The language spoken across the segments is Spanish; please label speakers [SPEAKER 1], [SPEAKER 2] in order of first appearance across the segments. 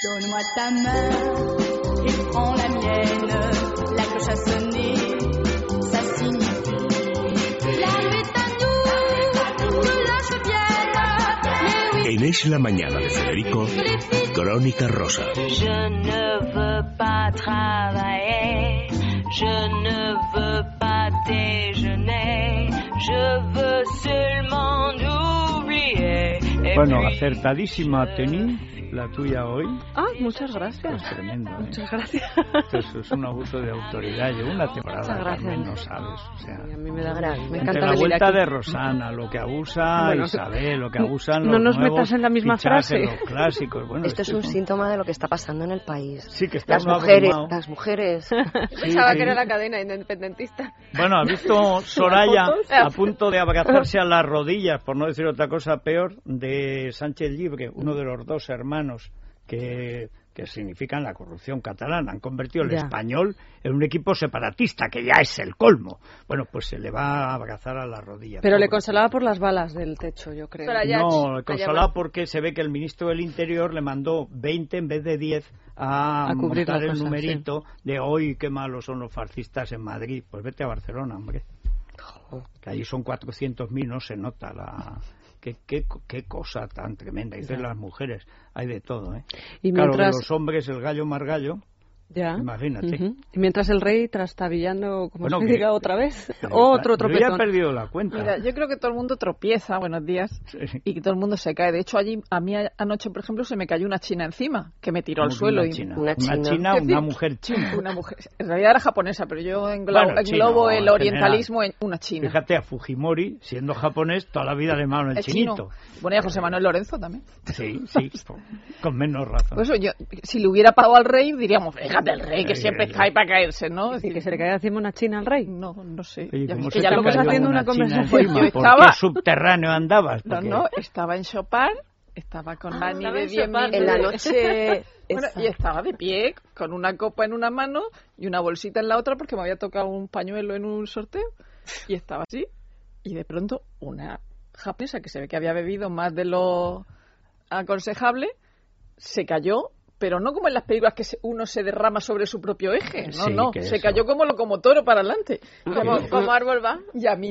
[SPEAKER 1] Donne-moi ta main et prends la mienne. La cloche a sonné, ça signifie la nuit est à nous, que l'âge vienne.
[SPEAKER 2] En Es la Mañana de Federico, Crónica Rosa.
[SPEAKER 3] Je ne veux pas travailler, je ne veux pas déjeuner, je veux seulement oublier.
[SPEAKER 4] Bueno, acertadísima, Tení, la tuya hoy.
[SPEAKER 5] Ah, muchas gracias.
[SPEAKER 4] Es tremendo, ¿eh?
[SPEAKER 5] Muchas gracias.
[SPEAKER 4] Eso es un abuso de autoridad. Llevo una temporada, Carmen, no sabes. O sea,
[SPEAKER 5] Sí, a mí me da gracia. Me
[SPEAKER 4] entre
[SPEAKER 5] encanta
[SPEAKER 4] la
[SPEAKER 5] venir
[SPEAKER 4] vuelta
[SPEAKER 5] aquí.
[SPEAKER 4] de Rosana, lo que abusa
[SPEAKER 5] Bueno,
[SPEAKER 4] Isabel, lo que abusan
[SPEAKER 5] no
[SPEAKER 4] los
[SPEAKER 5] nos
[SPEAKER 4] nuevos
[SPEAKER 5] metas en la misma
[SPEAKER 4] fichajes,
[SPEAKER 5] frase.
[SPEAKER 4] los clásicos. Bueno,
[SPEAKER 6] Esto es un síntoma de lo que está pasando en el país.
[SPEAKER 4] Sí, que está
[SPEAKER 6] Las
[SPEAKER 4] uno
[SPEAKER 6] mujeres,
[SPEAKER 4] abrumado.
[SPEAKER 6] las mujeres.
[SPEAKER 7] Pensaba
[SPEAKER 4] sí.
[SPEAKER 7] que era la cadena independentista.
[SPEAKER 4] Bueno, ¿has visto Soraya
[SPEAKER 5] fotos?
[SPEAKER 4] a punto de abrazarse a las rodillas, por no decir otra cosa peor, de Sánchez Llibre, uno de los dos hermanos que significan la corrupción catalana? Han convertido el
[SPEAKER 5] Ya.
[SPEAKER 4] Español en un equipo separatista, que ya es el colmo. Bueno, pues se le va a abrazar a las rodillas.
[SPEAKER 5] Pero le
[SPEAKER 4] Pobre.
[SPEAKER 5] consolaba por las balas del techo, yo creo.
[SPEAKER 7] Para allá.
[SPEAKER 4] No, le
[SPEAKER 7] allá
[SPEAKER 4] consolaba
[SPEAKER 7] va.
[SPEAKER 4] porque se ve que el ministro del Interior le mandó 20 en vez de 10 a
[SPEAKER 5] cubrir
[SPEAKER 4] montar
[SPEAKER 5] la
[SPEAKER 4] el
[SPEAKER 5] cosa,
[SPEAKER 4] numerito de hoy qué malos son los fascistas en Madrid. Pues vete a Barcelona, hombre. Que allí son 400.000, no se nota la... Qué cosa tan tremenda. Dicen las mujeres, hay de todo, ¿eh?
[SPEAKER 5] Y
[SPEAKER 4] Claro,
[SPEAKER 5] mientras...
[SPEAKER 4] de los hombres el gallo más gallo,
[SPEAKER 5] Ya.
[SPEAKER 4] imagínate.
[SPEAKER 5] Ujú. Y mientras el rey trastabillando, como
[SPEAKER 4] Bueno,
[SPEAKER 5] se
[SPEAKER 4] que-
[SPEAKER 5] diga otra vez,
[SPEAKER 4] Pero
[SPEAKER 5] otro
[SPEAKER 4] yo ya he
[SPEAKER 5] tropezón.
[SPEAKER 4] perdido la cuenta.
[SPEAKER 8] Mira, yo creo que todo el mundo tropieza, buenos días,
[SPEAKER 4] Sí.
[SPEAKER 8] y que todo el mundo se cae. De hecho, a mí anoche, por ejemplo, se me cayó una china encima, que me tiró al
[SPEAKER 4] Como que
[SPEAKER 8] suelo.
[SPEAKER 4] Una
[SPEAKER 8] y
[SPEAKER 4] china,
[SPEAKER 6] Una
[SPEAKER 4] una
[SPEAKER 6] china.
[SPEAKER 4] mujer china.
[SPEAKER 8] Una mujer, en realidad era japonesa, pero yo englobo,
[SPEAKER 4] Bueno, chino,
[SPEAKER 8] englobo el
[SPEAKER 4] en
[SPEAKER 8] orientalismo en una china.
[SPEAKER 4] Fíjate, a Fujimori, siendo japonés, toda la vida le llamaron el
[SPEAKER 8] Es chino.
[SPEAKER 4] chinito.
[SPEAKER 8] Bueno, y a José Manuel Lorenzo también.
[SPEAKER 4] Sí, sí, con menos razón.
[SPEAKER 8] Por eso yo, si le hubiera pagado al rey, diríamos, fíjate el rey, que
[SPEAKER 4] Sí,
[SPEAKER 8] siempre
[SPEAKER 4] sí.
[SPEAKER 8] está ahí para caerse, ¿no? Es
[SPEAKER 5] Y
[SPEAKER 8] decir,
[SPEAKER 5] que se le caiga encima una china al rey.
[SPEAKER 8] no sé.
[SPEAKER 4] Oye,
[SPEAKER 8] Ya-
[SPEAKER 4] ¿cómo
[SPEAKER 8] que
[SPEAKER 4] se
[SPEAKER 8] ya
[SPEAKER 4] te
[SPEAKER 8] lo hemos
[SPEAKER 4] cayó
[SPEAKER 5] haciendo una
[SPEAKER 4] china
[SPEAKER 5] conversación.
[SPEAKER 4] encima?
[SPEAKER 8] Yo
[SPEAKER 4] ¿Por
[SPEAKER 8] estaba-
[SPEAKER 4] qué subterráneo andabas?
[SPEAKER 8] No,
[SPEAKER 4] Porque-
[SPEAKER 8] no, estaba en Chopin, estaba con Dani
[SPEAKER 7] estaba
[SPEAKER 8] de
[SPEAKER 7] en
[SPEAKER 8] 10
[SPEAKER 7] Chopin.
[SPEAKER 8] minutos.
[SPEAKER 6] En la noche...
[SPEAKER 8] Bueno,
[SPEAKER 6] esa.
[SPEAKER 8] y estaba de pie, con una copa en una mano y una bolsita en la otra, porque me había tocado un pañuelo en un sorteo. Y estaba así. Y de pronto, una japonesa que se ve que había bebido más de lo aconsejable, se cayó, pero no como en las películas que uno se derrama sobre su propio eje. No,
[SPEAKER 4] Sí,
[SPEAKER 8] no,
[SPEAKER 4] que
[SPEAKER 8] se
[SPEAKER 4] eso.
[SPEAKER 8] cayó como locomotoro para adelante.
[SPEAKER 7] Como árbol va.
[SPEAKER 8] Y a mí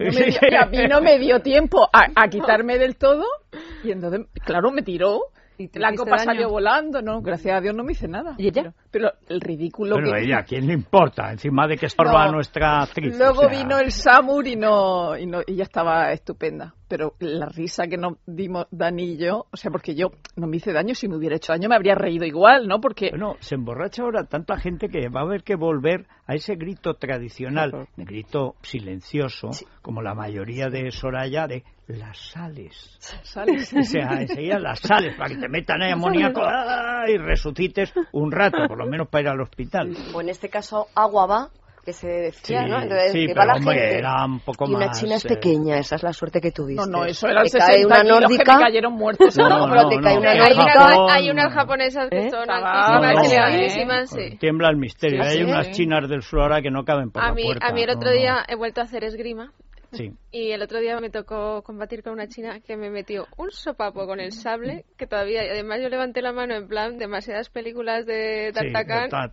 [SPEAKER 8] no me dio tiempo a quitarme del todo. Y entonces, claro, me tiró.
[SPEAKER 5] ¿Y te
[SPEAKER 8] La
[SPEAKER 5] hiciste
[SPEAKER 8] copa
[SPEAKER 5] daño?
[SPEAKER 8] salió volando, ¿no? Gracias a Dios no me hice nada.
[SPEAKER 5] ¿Y ella?
[SPEAKER 8] Pero el ridículo
[SPEAKER 4] Bueno,
[SPEAKER 8] que...
[SPEAKER 4] ella, ¿a quién le importa? Encima de que estorba a
[SPEAKER 8] No.
[SPEAKER 4] nuestra actriz.
[SPEAKER 8] Luego
[SPEAKER 4] o sea,
[SPEAKER 8] vino el Samur y ella estaba estupenda. Pero la risa que nos dimos Dani y yo, o sea, porque yo no me hice daño, si me hubiera hecho daño me habría reído igual, ¿no? Porque
[SPEAKER 4] Bueno, se emborracha ahora tanta gente que va a haber que volver a ese grito tradicional,
[SPEAKER 8] Claro.
[SPEAKER 4] el grito silencioso, como la mayoría de Soraya, de las sales.
[SPEAKER 8] sales.
[SPEAKER 4] O sea, enseguida las sales para que te metan ahí amoníaco y resucites un rato, por lo menos para ir al hospital.
[SPEAKER 6] O en este caso, agua va, que se decía,
[SPEAKER 4] Sí,
[SPEAKER 6] ¿no? Entonces,
[SPEAKER 4] sí,
[SPEAKER 6] que
[SPEAKER 4] pero
[SPEAKER 6] va la
[SPEAKER 4] hombre,
[SPEAKER 6] gente.
[SPEAKER 4] era un poco
[SPEAKER 6] Y una
[SPEAKER 4] más,
[SPEAKER 6] china es pequeña, esa es la suerte que tuviste.
[SPEAKER 8] No, eso era el
[SPEAKER 6] Te cae
[SPEAKER 8] 60
[SPEAKER 6] una
[SPEAKER 8] kilos que
[SPEAKER 6] nórdica.
[SPEAKER 8] me cayeron muertos.
[SPEAKER 4] No,
[SPEAKER 6] pero te cae una
[SPEAKER 7] Hay
[SPEAKER 6] nórdica.
[SPEAKER 7] hay unas japonesas que son altísimas,
[SPEAKER 4] no,
[SPEAKER 7] elevadísimas, sí.
[SPEAKER 4] Tiembla el misterio.
[SPEAKER 8] Sí,
[SPEAKER 4] Hay
[SPEAKER 8] sí.
[SPEAKER 4] unas chinas del sur ahora que no caben por la puerta.
[SPEAKER 7] A mí el otro
[SPEAKER 4] No,
[SPEAKER 7] día he vuelto a hacer esgrima.
[SPEAKER 4] Sí.
[SPEAKER 7] Y el otro día me tocó combatir con una china que me metió un sopapo con el sable, que todavía, además yo levanté la mano en plan demasiadas películas de
[SPEAKER 4] Sí,
[SPEAKER 7] D'Artagnan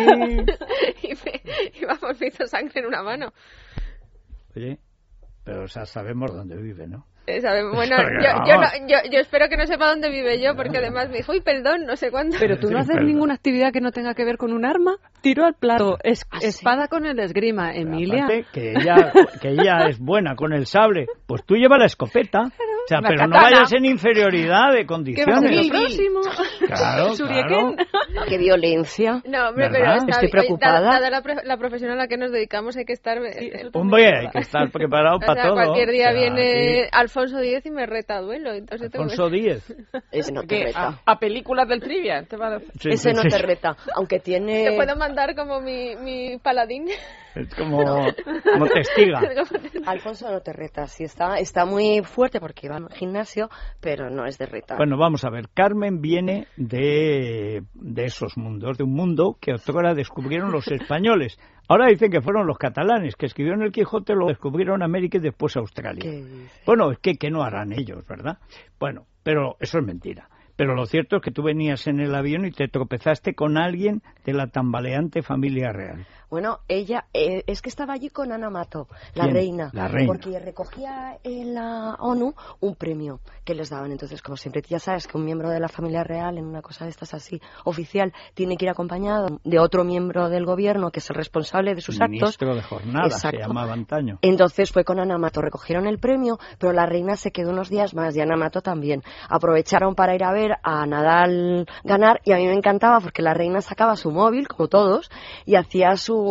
[SPEAKER 7] y vamos, me hizo sangre en una mano.
[SPEAKER 4] Oye, pero o sea, sabemos dónde vive, ¿no?
[SPEAKER 7] Bueno, yo espero que no sepa dónde vive yo, porque además me dijo, uy, perdón, no sé cuándo.
[SPEAKER 5] Pero tú no haces
[SPEAKER 4] Perdón.
[SPEAKER 5] ninguna actividad que no tenga que ver con un arma. Tiro al plato, espada con el esgrima, Emilia.
[SPEAKER 4] Aparte, que ella es buena con el sable, pues tú lleva la escopeta. O sea,
[SPEAKER 8] Una
[SPEAKER 4] pero no
[SPEAKER 8] katana.
[SPEAKER 4] vayas en inferioridad de
[SPEAKER 5] ¿Qué va a ser
[SPEAKER 4] condiciones.
[SPEAKER 5] lo próximo?
[SPEAKER 4] Claro,
[SPEAKER 5] Shuriken.
[SPEAKER 4] claro.
[SPEAKER 6] Qué violencia.
[SPEAKER 7] No, hombre,
[SPEAKER 4] ¿Verdad?
[SPEAKER 7] pero está,
[SPEAKER 6] Estoy preocupada.
[SPEAKER 7] Dada la profesión a la que nos dedicamos, hay que estar...
[SPEAKER 4] Hombre, hay que estar preparado
[SPEAKER 7] o sea,
[SPEAKER 4] para todo.
[SPEAKER 7] cualquier día
[SPEAKER 4] O sea,
[SPEAKER 7] viene
[SPEAKER 4] aquí,
[SPEAKER 7] Alfonso X y me reta a duelo. Entonces tengo que-
[SPEAKER 4] Alfonso X.
[SPEAKER 6] Ese no te
[SPEAKER 8] Que
[SPEAKER 6] reta.
[SPEAKER 8] a películas del trivia. Te va a...
[SPEAKER 4] Sí,
[SPEAKER 6] Ese
[SPEAKER 4] sí,
[SPEAKER 6] no
[SPEAKER 4] sí.
[SPEAKER 6] te reta. Aunque tiene...
[SPEAKER 7] Te puedo mandar como mi paladín.
[SPEAKER 4] Es como testiga.
[SPEAKER 6] Alfonso no te reta. Sí, está muy fuerte porque va al gimnasio, pero no es de reta.
[SPEAKER 4] Bueno, vamos a ver. Carmen viene de esos mundos, de un mundo que otrora descubrieron los españoles. Ahora dicen que fueron los catalanes, que escribieron el Quijote, lo descubrieron América y después Australia.
[SPEAKER 6] ¿Qué dices?
[SPEAKER 4] Bueno, es que no harán ellos, ¿verdad? Bueno, pero eso es mentira. Pero lo cierto es que tú venías en el avión y te tropezaste con alguien de la tambaleante familia real.
[SPEAKER 6] Bueno, ella es que estaba allí con Ana Mato, la
[SPEAKER 4] ¿Quién?
[SPEAKER 6] reina,
[SPEAKER 4] La reina.
[SPEAKER 6] porque recogía en la ONU un premio que les daban. Entonces, como siempre, ya sabes que un miembro de la familia real en una cosa de estas así oficial tiene que ir acompañado de otro miembro del gobierno que es el responsable de sus actos.
[SPEAKER 4] Ministro de Jornada,
[SPEAKER 6] Exacto.
[SPEAKER 4] se llamaba antaño.
[SPEAKER 6] Entonces fue con Ana Mato, recogieron el premio, pero la reina se quedó unos días más y Ana Mato también. Aprovecharon para ir a ver a Nadal ganar y a mí me encantaba porque la reina sacaba su móvil, como todos, y hacía sus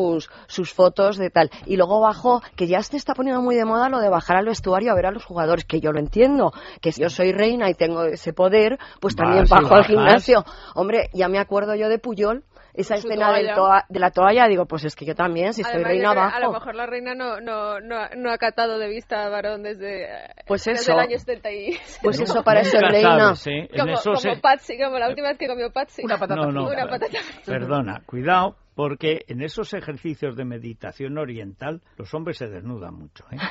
[SPEAKER 6] fotos de tal. Y luego bajó, que ya se está poniendo muy de moda lo de bajar al vestuario a ver a los jugadores, que yo lo entiendo, que si yo soy reina y tengo ese poder, pues también bajo al gimnasio. Hombre, ya me acuerdo yo de Puyol, esa escena de la toalla, digo, pues es que yo también, si soy reina, bajo.
[SPEAKER 7] A lo mejor la reina no ha catado de vista a Varón desde el año 76.
[SPEAKER 6] Pues eso para ser reina.
[SPEAKER 4] Sabes, ¿eh?
[SPEAKER 7] Como Patsy, como la última vez que comió Patsy.
[SPEAKER 8] Una patata.
[SPEAKER 7] Una patata.
[SPEAKER 4] Perdona, cuidado, porque en esos ejercicios de meditación oriental los hombres se desnudan mucho, ¿eh?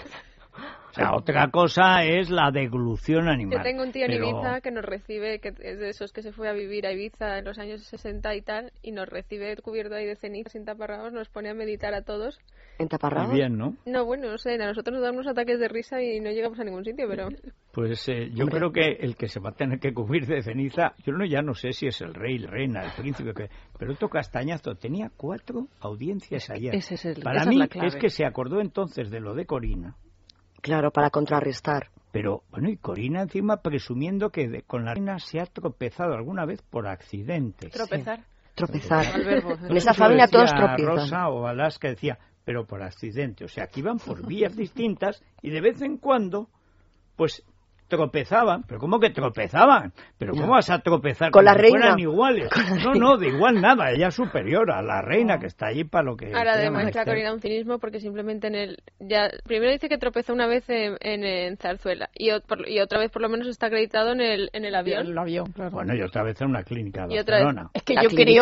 [SPEAKER 4] O sea, otra cosa es la deglución animal.
[SPEAKER 7] Yo tengo un tío en Ibiza que nos recibe, que es de esos que se fue a vivir a Ibiza en los años 60 y tal, y nos recibe cubierto ahí de ceniza, sin taparrabos, nos pone a meditar a todos.
[SPEAKER 6] ¿En taparrabos?
[SPEAKER 4] Muy bien, ¿no?
[SPEAKER 7] No, bueno, no sé, a nosotros nos dan unos ataques de risa y no llegamos a ningún sitio, pero...
[SPEAKER 4] Pues yo creo que el que se va a tener que cubrir de ceniza, ya no sé si es el rey, la reina, el príncipe, pero otro castañazo, tenía 4 audiencias ayer. Para mí es que se acordó entonces de lo de Corina.
[SPEAKER 6] Claro, para contrarrestar.
[SPEAKER 4] Pero, bueno, y Corina encima presumiendo que con la reina se ha tropezado alguna vez por accidente.
[SPEAKER 7] Tropezar.
[SPEAKER 6] Sí. Tropezar. En
[SPEAKER 4] Eso
[SPEAKER 6] esa familia todos
[SPEAKER 4] decía
[SPEAKER 6] tropiezan.
[SPEAKER 4] Rosa o Alaska decía, pero por accidente. O sea, que iban por vías distintas y de vez en cuando, pues tropezaban. ¿Pero cómo que tropezaban? ¿Pero cómo vas a tropezar
[SPEAKER 6] con la
[SPEAKER 4] si
[SPEAKER 6] reina?
[SPEAKER 4] Fueran iguales. No, de igual nada. Ella es superior a la reina que está allí para lo que...
[SPEAKER 7] Ahora demuestra Corina un cinismo porque simplemente primero dice que tropezó una vez en Zarzuela y otra vez por lo menos está acreditado en el avión.
[SPEAKER 8] El avión, claro.
[SPEAKER 4] Bueno, y otra vez en una clínica de
[SPEAKER 7] Y otra vez-
[SPEAKER 4] Barcelona.
[SPEAKER 8] Es que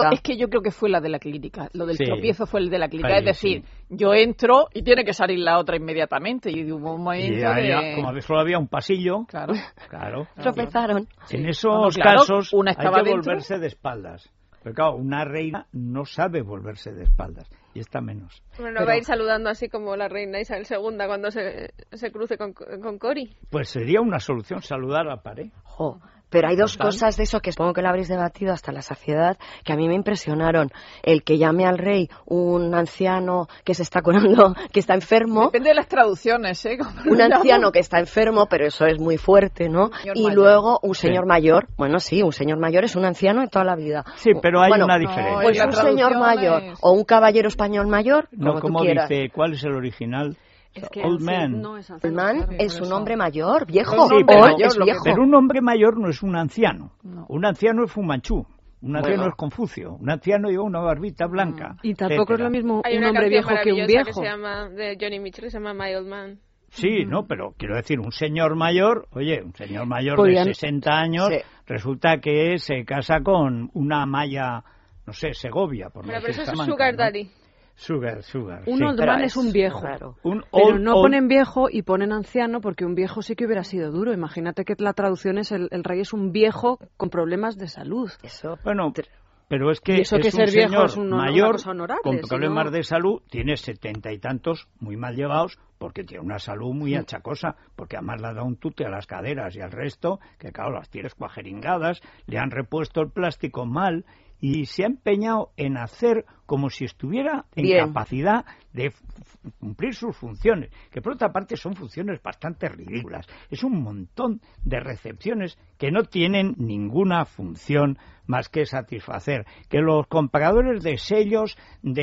[SPEAKER 8] yo creo que fue la de la clínica. Lo del tropiezo fue el de la clínica.
[SPEAKER 4] Ahí,
[SPEAKER 8] es decir, yo entro y tiene que salir la otra inmediatamente. Y hubo un momento
[SPEAKER 4] Y ahí, como solo había un pasillo, claro.
[SPEAKER 6] Tropezaron.
[SPEAKER 4] En esos
[SPEAKER 8] claro,
[SPEAKER 4] casos
[SPEAKER 8] una
[SPEAKER 4] hay
[SPEAKER 8] estaba
[SPEAKER 4] que
[SPEAKER 8] dentro.
[SPEAKER 4] volverse de espaldas. Pero claro, una reina no sabe volverse de espaldas. Y esta menos.
[SPEAKER 7] Bueno, va a ir saludando así como la reina Isabel II cuando se cruce con Cori.
[SPEAKER 4] Pues sería una solución saludar a la pared.
[SPEAKER 6] Pero hay dos cosas de eso que supongo que lo habréis debatido hasta la saciedad, que a mí me impresionaron. El que llame al rey un anciano que se está curando, que está enfermo.
[SPEAKER 8] Depende de las traducciones, ¿eh?
[SPEAKER 6] Un anciano que está enfermo, pero eso es muy fuerte, ¿no? Y
[SPEAKER 8] mayor.
[SPEAKER 6] luego un señor mayor. Bueno, sí, un señor mayor es un anciano de toda la vida.
[SPEAKER 4] Sí, pero hay
[SPEAKER 6] Bueno,
[SPEAKER 4] una diferencia.
[SPEAKER 6] Pues
[SPEAKER 8] la
[SPEAKER 6] un señor
[SPEAKER 8] traducción
[SPEAKER 6] mayor
[SPEAKER 8] es-
[SPEAKER 6] o un caballero español mayor,
[SPEAKER 4] No, como
[SPEAKER 6] tú quieras.
[SPEAKER 4] dice, ¿cuál es el original?
[SPEAKER 5] Es que
[SPEAKER 4] Old man.
[SPEAKER 5] no es
[SPEAKER 6] El man
[SPEAKER 5] claro.
[SPEAKER 6] es un hombre mayor, viejo.
[SPEAKER 8] Sí,
[SPEAKER 6] Old
[SPEAKER 8] pero
[SPEAKER 6] es
[SPEAKER 8] lo que-
[SPEAKER 6] viejo.
[SPEAKER 4] Pero un hombre mayor no es un anciano.
[SPEAKER 8] No.
[SPEAKER 4] Un anciano es Fu Manchu. Un anciano
[SPEAKER 6] Bueno.
[SPEAKER 4] es Confucio. Un anciano lleva una barbita blanca.
[SPEAKER 5] Y tampoco es lo mismo
[SPEAKER 7] Hay
[SPEAKER 5] un
[SPEAKER 7] una
[SPEAKER 5] hombre
[SPEAKER 7] canción
[SPEAKER 5] viejo que un
[SPEAKER 7] maravillosa
[SPEAKER 5] viejo.
[SPEAKER 7] que se llama, de Johnny Mitchell, que se llama My Old Man.
[SPEAKER 4] Sí, no, pero quiero decir, un señor mayor, un señor mayor
[SPEAKER 5] Podían-
[SPEAKER 4] de 60 años,
[SPEAKER 6] Sí.
[SPEAKER 4] resulta que se casa con una maya, no sé, Segovia, por no
[SPEAKER 7] Bueno, pero
[SPEAKER 4] decir
[SPEAKER 7] eso es
[SPEAKER 4] Salamanca,
[SPEAKER 7] Sugar
[SPEAKER 4] ¿no?
[SPEAKER 7] Daddy.
[SPEAKER 4] Sugar.
[SPEAKER 5] Un
[SPEAKER 4] sí.
[SPEAKER 5] old
[SPEAKER 6] Pero
[SPEAKER 5] man es un viejo.
[SPEAKER 6] Claro.
[SPEAKER 4] Un
[SPEAKER 5] Pero
[SPEAKER 4] old-
[SPEAKER 5] no
[SPEAKER 4] old-
[SPEAKER 5] ponen viejo y ponen anciano porque un viejo sí que hubiera sido duro. Imagínate que la traducción es el rey es un viejo con problemas de salud.
[SPEAKER 6] Eso.
[SPEAKER 4] Bueno, pero es que
[SPEAKER 5] Y eso
[SPEAKER 4] es
[SPEAKER 5] que
[SPEAKER 4] un
[SPEAKER 5] ser viejo
[SPEAKER 4] señor
[SPEAKER 5] es una
[SPEAKER 4] mayor
[SPEAKER 5] cosa honorable,
[SPEAKER 4] con
[SPEAKER 5] si
[SPEAKER 4] problemas
[SPEAKER 5] no-
[SPEAKER 4] de salud, tiene 70 y tantos muy mal llevados porque tiene una salud muy achacosa, porque además le ha dado un tute a las caderas y al resto, que claro, las tienes cuajeringadas, le han repuesto el plástico mal y se ha empeñado en hacer como si estuviera en
[SPEAKER 6] Bien.
[SPEAKER 4] capacidad de cumplir sus funciones, que por otra parte son funciones bastante ridículas. Es un montón de recepciones que no tienen ninguna función más que satisfacer. Que los compradores de sellos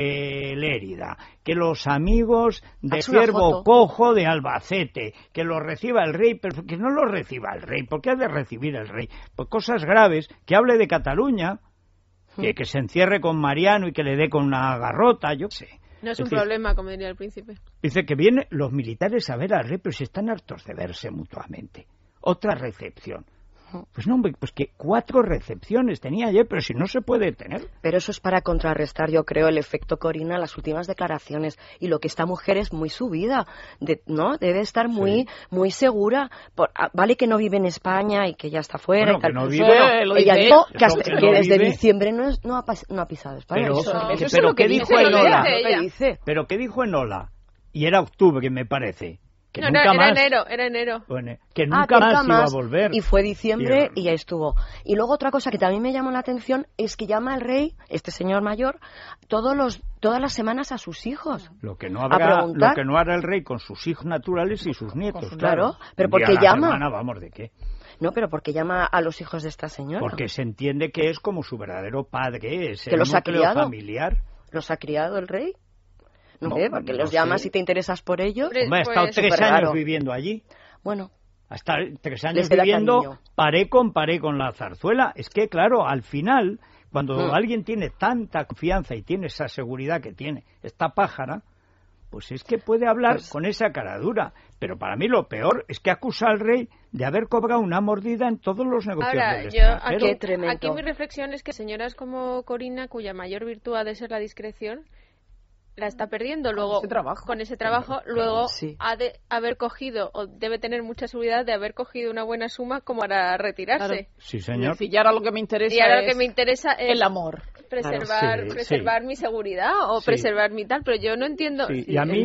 [SPEAKER 4] de Lérida, que los amigos de
[SPEAKER 6] Haz una
[SPEAKER 4] Ciervo
[SPEAKER 6] foto.
[SPEAKER 4] Cojo de Albacete, que los reciba el rey, pero que no los reciba el rey. ¿Por qué ha de recibir el rey? Pues cosas graves, que hable de Cataluña, que se encierre con Mariano y que le dé con una garrota, yo qué sé.
[SPEAKER 7] No es
[SPEAKER 4] Es
[SPEAKER 7] un
[SPEAKER 4] decir,
[SPEAKER 7] problema, como diría el príncipe.
[SPEAKER 4] Dice que vienen los militares a ver al rey, pero si están hartos de verse mutuamente. Otra recepción. Pues no, hombre, pues que 4 recepciones tenía ayer, pero si no se puede tener.
[SPEAKER 6] Pero eso es para contrarrestar, yo creo, el efecto Corina, las últimas declaraciones. Y lo que esta mujer es muy subida, ¿no? Debe estar muy segura. Vale que no vive en España y que ya está fuera
[SPEAKER 4] Bueno,
[SPEAKER 6] y tal.
[SPEAKER 4] que no vive,
[SPEAKER 6] ella dijo que,
[SPEAKER 4] que no
[SPEAKER 6] desde
[SPEAKER 4] vive,
[SPEAKER 6] diciembre no ha pisado España.
[SPEAKER 4] Pero ¿qué dijo en Ola?
[SPEAKER 6] Dice.
[SPEAKER 4] Pero ¿qué dijo en Ola? Y era octubre, me parece. Que
[SPEAKER 7] no,
[SPEAKER 4] nunca más,
[SPEAKER 7] era enero.
[SPEAKER 4] Bueno, que nunca más iba a volver.
[SPEAKER 6] Y fue diciembre y ya estuvo. Y luego otra cosa que también me llamó la atención es que llama al rey, este señor mayor, todas las semanas a sus hijos.
[SPEAKER 4] Lo que no hará el rey con sus hijos naturales y sus nietos.
[SPEAKER 6] Claro, pero porque llama.
[SPEAKER 4] Semana, vamos, ¿de qué?
[SPEAKER 6] No, pero porque llama a los hijos de esta señora.
[SPEAKER 4] Porque se entiende que es como su verdadero padre, es
[SPEAKER 6] que los ha criado
[SPEAKER 4] familiar.
[SPEAKER 6] ¿Los ha criado el rey? No, porque
[SPEAKER 4] no
[SPEAKER 6] los llamas si te interesas por ellos.
[SPEAKER 4] Hombre, ha estado 3 años viviendo allí.
[SPEAKER 6] Bueno.
[SPEAKER 4] Ha estado 3 años viviendo paré con la zarzuela. Es que, claro, al final, cuando alguien tiene tanta confianza y tiene esa seguridad que tiene esta pájara, pues es que puede hablar con esa caradura. Pero para mí lo peor es que acusa al rey de haber cobrado una mordida en todos los negocios del extranjero.
[SPEAKER 7] Aquí mi reflexión es que señoras como Corina, cuya mayor virtud ha de ser la discreción, la está perdiendo luego con ese trabajo luego ha de haber cogido o debe tener mucha seguridad de haber cogido una buena suma como para retirarse.
[SPEAKER 4] Claro. Sí, señor.
[SPEAKER 8] Y ahora lo que me interesa es el amor.
[SPEAKER 7] Preservar mi seguridad o preservar mi tal, pero yo no entiendo.
[SPEAKER 5] Y a mí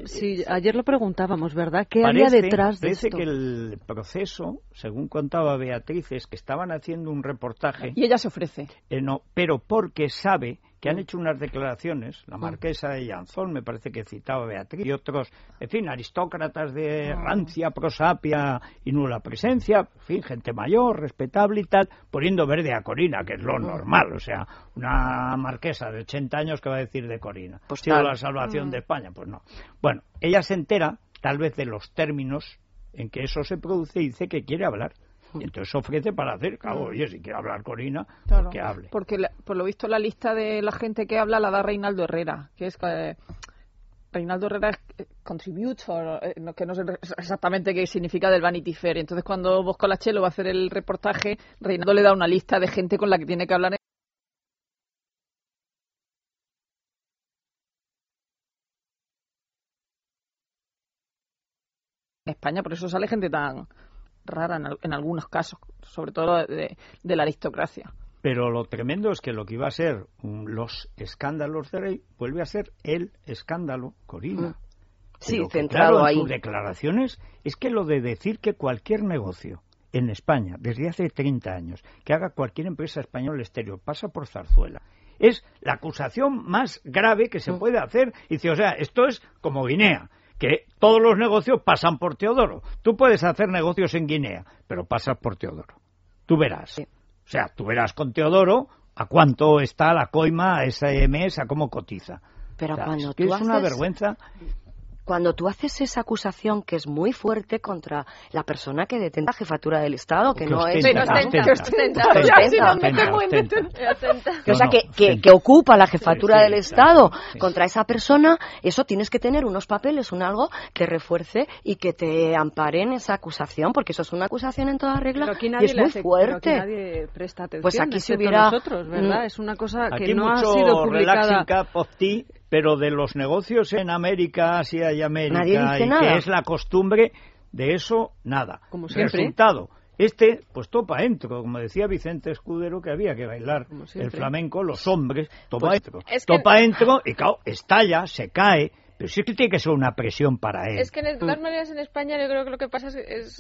[SPEAKER 5] ayer lo preguntábamos, ¿verdad? ¿Qué había detrás de esto?
[SPEAKER 4] Parece que el proceso, según contaba Beatriz, es que estaban haciendo un reportaje.
[SPEAKER 8] Y ella se ofrece.
[SPEAKER 4] No, pero porque sabe que han hecho unas declaraciones, la marquesa de Llanzón, me parece que citaba Beatriz, y otros, en fin, aristócratas de rancia, prosapia y nula presencia, en fin, gente mayor, respetable y tal, poniendo verde a Corina, que es lo normal, o sea, una marquesa de 80 años que va a decir de Corina, pues sido la salvación de España, pues no. Bueno, ella se entera, tal vez de los términos en que eso se produce y dice que quiere hablar. Y entonces se ofrece para hacer, oye, si quiere hablar Corina, pues que hable.
[SPEAKER 8] Porque por lo visto la lista de la gente que habla la da Reinaldo Herrera, que es Reinaldo Herrera es contributor, que no sé exactamente qué significa del Vanity Fair. Entonces cuando Bosco Lachelo va a hacer el reportaje, Reinaldo le da una lista de gente con la que tiene que hablar en España, por eso sale gente tan rara en algunos casos, sobre todo de la aristocracia.
[SPEAKER 4] Pero lo tremendo es que lo que iba a ser los escándalos de rey vuelve a ser el escándalo Corina.
[SPEAKER 6] Sí,
[SPEAKER 4] pero
[SPEAKER 6] centrado ahí.
[SPEAKER 4] En sus declaraciones es que lo de decir que cualquier negocio en España, desde hace 30 años, que haga cualquier empresa española exterior, pasa por Zarzuela, es la acusación más grave que se puede hacer. Y dice, o sea, esto es como Guinea, que todos los negocios pasan por Teodoro. Tú puedes hacer negocios en Guinea, pero pasas por Teodoro. Tú verás. Sí. O sea, tú verás con Teodoro a cuánto está la coima, ese mes, a cómo cotiza.
[SPEAKER 6] Pero
[SPEAKER 4] o sea,
[SPEAKER 6] cuando
[SPEAKER 4] tú es una vergüenza.
[SPEAKER 6] Cuando tú haces esa acusación que es muy fuerte contra la persona que detenta la jefatura del Estado, que no es... O sea, que ocupa la jefatura del Estado contra esa persona, eso tienes que tener unos papeles, algo que refuerce y que te ampare en esa acusación, porque eso es una acusación en toda regla y es muy fuerte.
[SPEAKER 5] Pero aquí nadie presta atención,
[SPEAKER 6] pues aquí si hubiera...
[SPEAKER 5] nosotros, ¿verdad? Es una cosa que
[SPEAKER 4] aquí
[SPEAKER 5] no ha sido publicada...
[SPEAKER 4] Pero de los negocios en América, Asia y América,
[SPEAKER 6] nada.
[SPEAKER 4] Que es la costumbre, de eso, nada.
[SPEAKER 5] Como siempre.
[SPEAKER 4] Resultado, pues topa entro, como decía Vicente Escudero, que había que bailar el flamenco, los hombres, topa entro. Topa entro y claro, estalla, se cae, pero sí que tiene que ser una presión para él.
[SPEAKER 7] Es que de todas maneras en España yo creo que lo que pasa es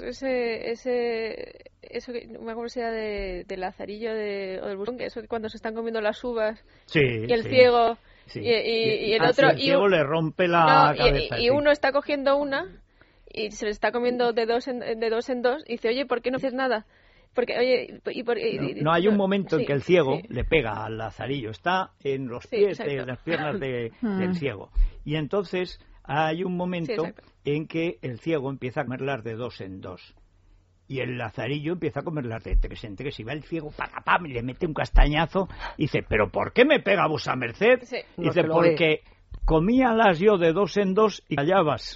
[SPEAKER 7] eso que no me acuerdo si era de Lazarillo o del Burón, que eso que cuando se están comiendo las uvas y el ciego...
[SPEAKER 4] Sí.
[SPEAKER 7] Y el otro
[SPEAKER 4] el ciego le rompe la cabeza.
[SPEAKER 7] Y uno está cogiendo una y se le está comiendo de dos en dos y dice, oye, ¿por qué no haces nada? Porque, oye,
[SPEAKER 4] no hay un momento en que el ciego le pega al Lazarillo, está en los pies, en las piernas del ciego. Y entonces hay un momento en que el ciego empieza a comerlas de 2 en 2. Y el Lazarillo empieza a comerlas de 3 en 3 y va el ciego, ¡pam! Y le mete un castañazo y dice, ¿pero por qué me pega vuesa merced?
[SPEAKER 7] Sí.
[SPEAKER 4] Dice, porque comíalas yo de 2 en 2 y callabas.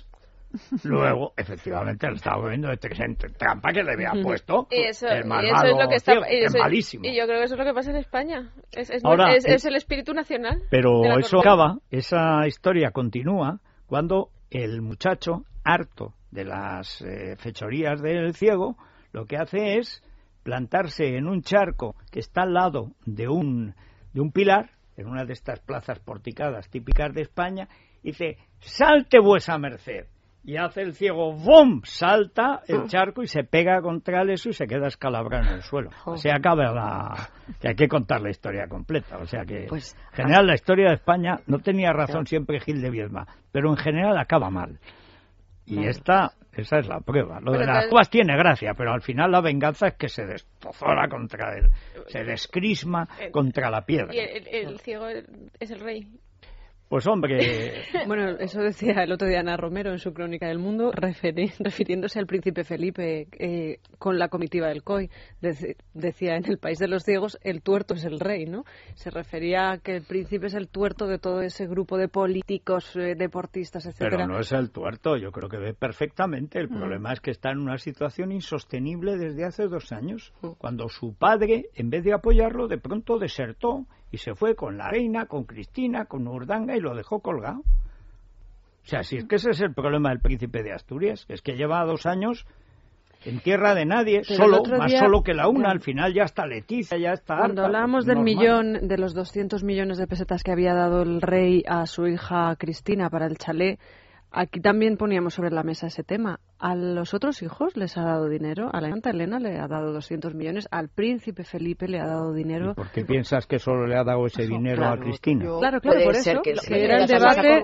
[SPEAKER 4] Luego, efectivamente, lo estaba viendo de trampa que le había puesto
[SPEAKER 7] eso,
[SPEAKER 4] el malvado
[SPEAKER 7] es lo que está,
[SPEAKER 4] ciego, es malísimo.
[SPEAKER 7] Y yo creo que eso es lo que pasa en España.
[SPEAKER 4] Ahora,
[SPEAKER 7] es el espíritu nacional.
[SPEAKER 4] Pero eso acaba, esa historia continúa cuando el muchacho, harto de las fechorías del ciego, lo que hace es plantarse en un charco que está al lado de un pilar, en una de estas plazas porticadas típicas de España, y dice: salte vuesa merced. Y hace el ciego, ¡bum!, salta el charco y se pega contra eso y se queda escalabrado en el suelo. O sea, acaba que hay que contar la historia completa. O sea que, en general, la historia de España, no tenía razón siempre Gil de Viedma, pero en general acaba mal. Y esa es la prueba. Lo de las uvas tiene gracia, pero al final la venganza es que se destozora contra él, se descrisma contra la piedra.
[SPEAKER 7] Y el ciego es el rey.
[SPEAKER 4] Pues hombre...
[SPEAKER 5] Bueno, eso decía el otro día Ana Romero en su Crónica del Mundo, refiriéndose al príncipe Felipe con la comitiva del COI. Decía, en el país de los ciegos, el tuerto es el rey, ¿no? Se refería a que el príncipe es el tuerto de todo ese grupo de políticos, deportistas, etcétera.
[SPEAKER 4] Pero no es el tuerto, yo creo que ve perfectamente. El problema es que está en una situación insostenible desde hace 2 años, cuando su padre, en vez de apoyarlo, de pronto desertó y se fue con la reina, con Cristina, con Urdangarín, y lo dejó colgado. O sea, si es que ese es el problema del príncipe de Asturias, es que lleva 2 años en tierra de nadie, solo, más solo que la una, al final ya está Leticia, ya está...
[SPEAKER 5] Cuando hablábamos del millón, de los 200 millones de pesetas que había dado el rey a su hija Cristina para el chalet, aquí también poníamos sobre la mesa ese tema. A los otros hijos les ha dado dinero, a la infanta Elena le ha dado 200 millones, al príncipe Felipe le ha dado dinero.
[SPEAKER 4] ¿Y por qué piensas que solo le ha dado ese dinero a Cristina?
[SPEAKER 5] Claro, por eso, que era el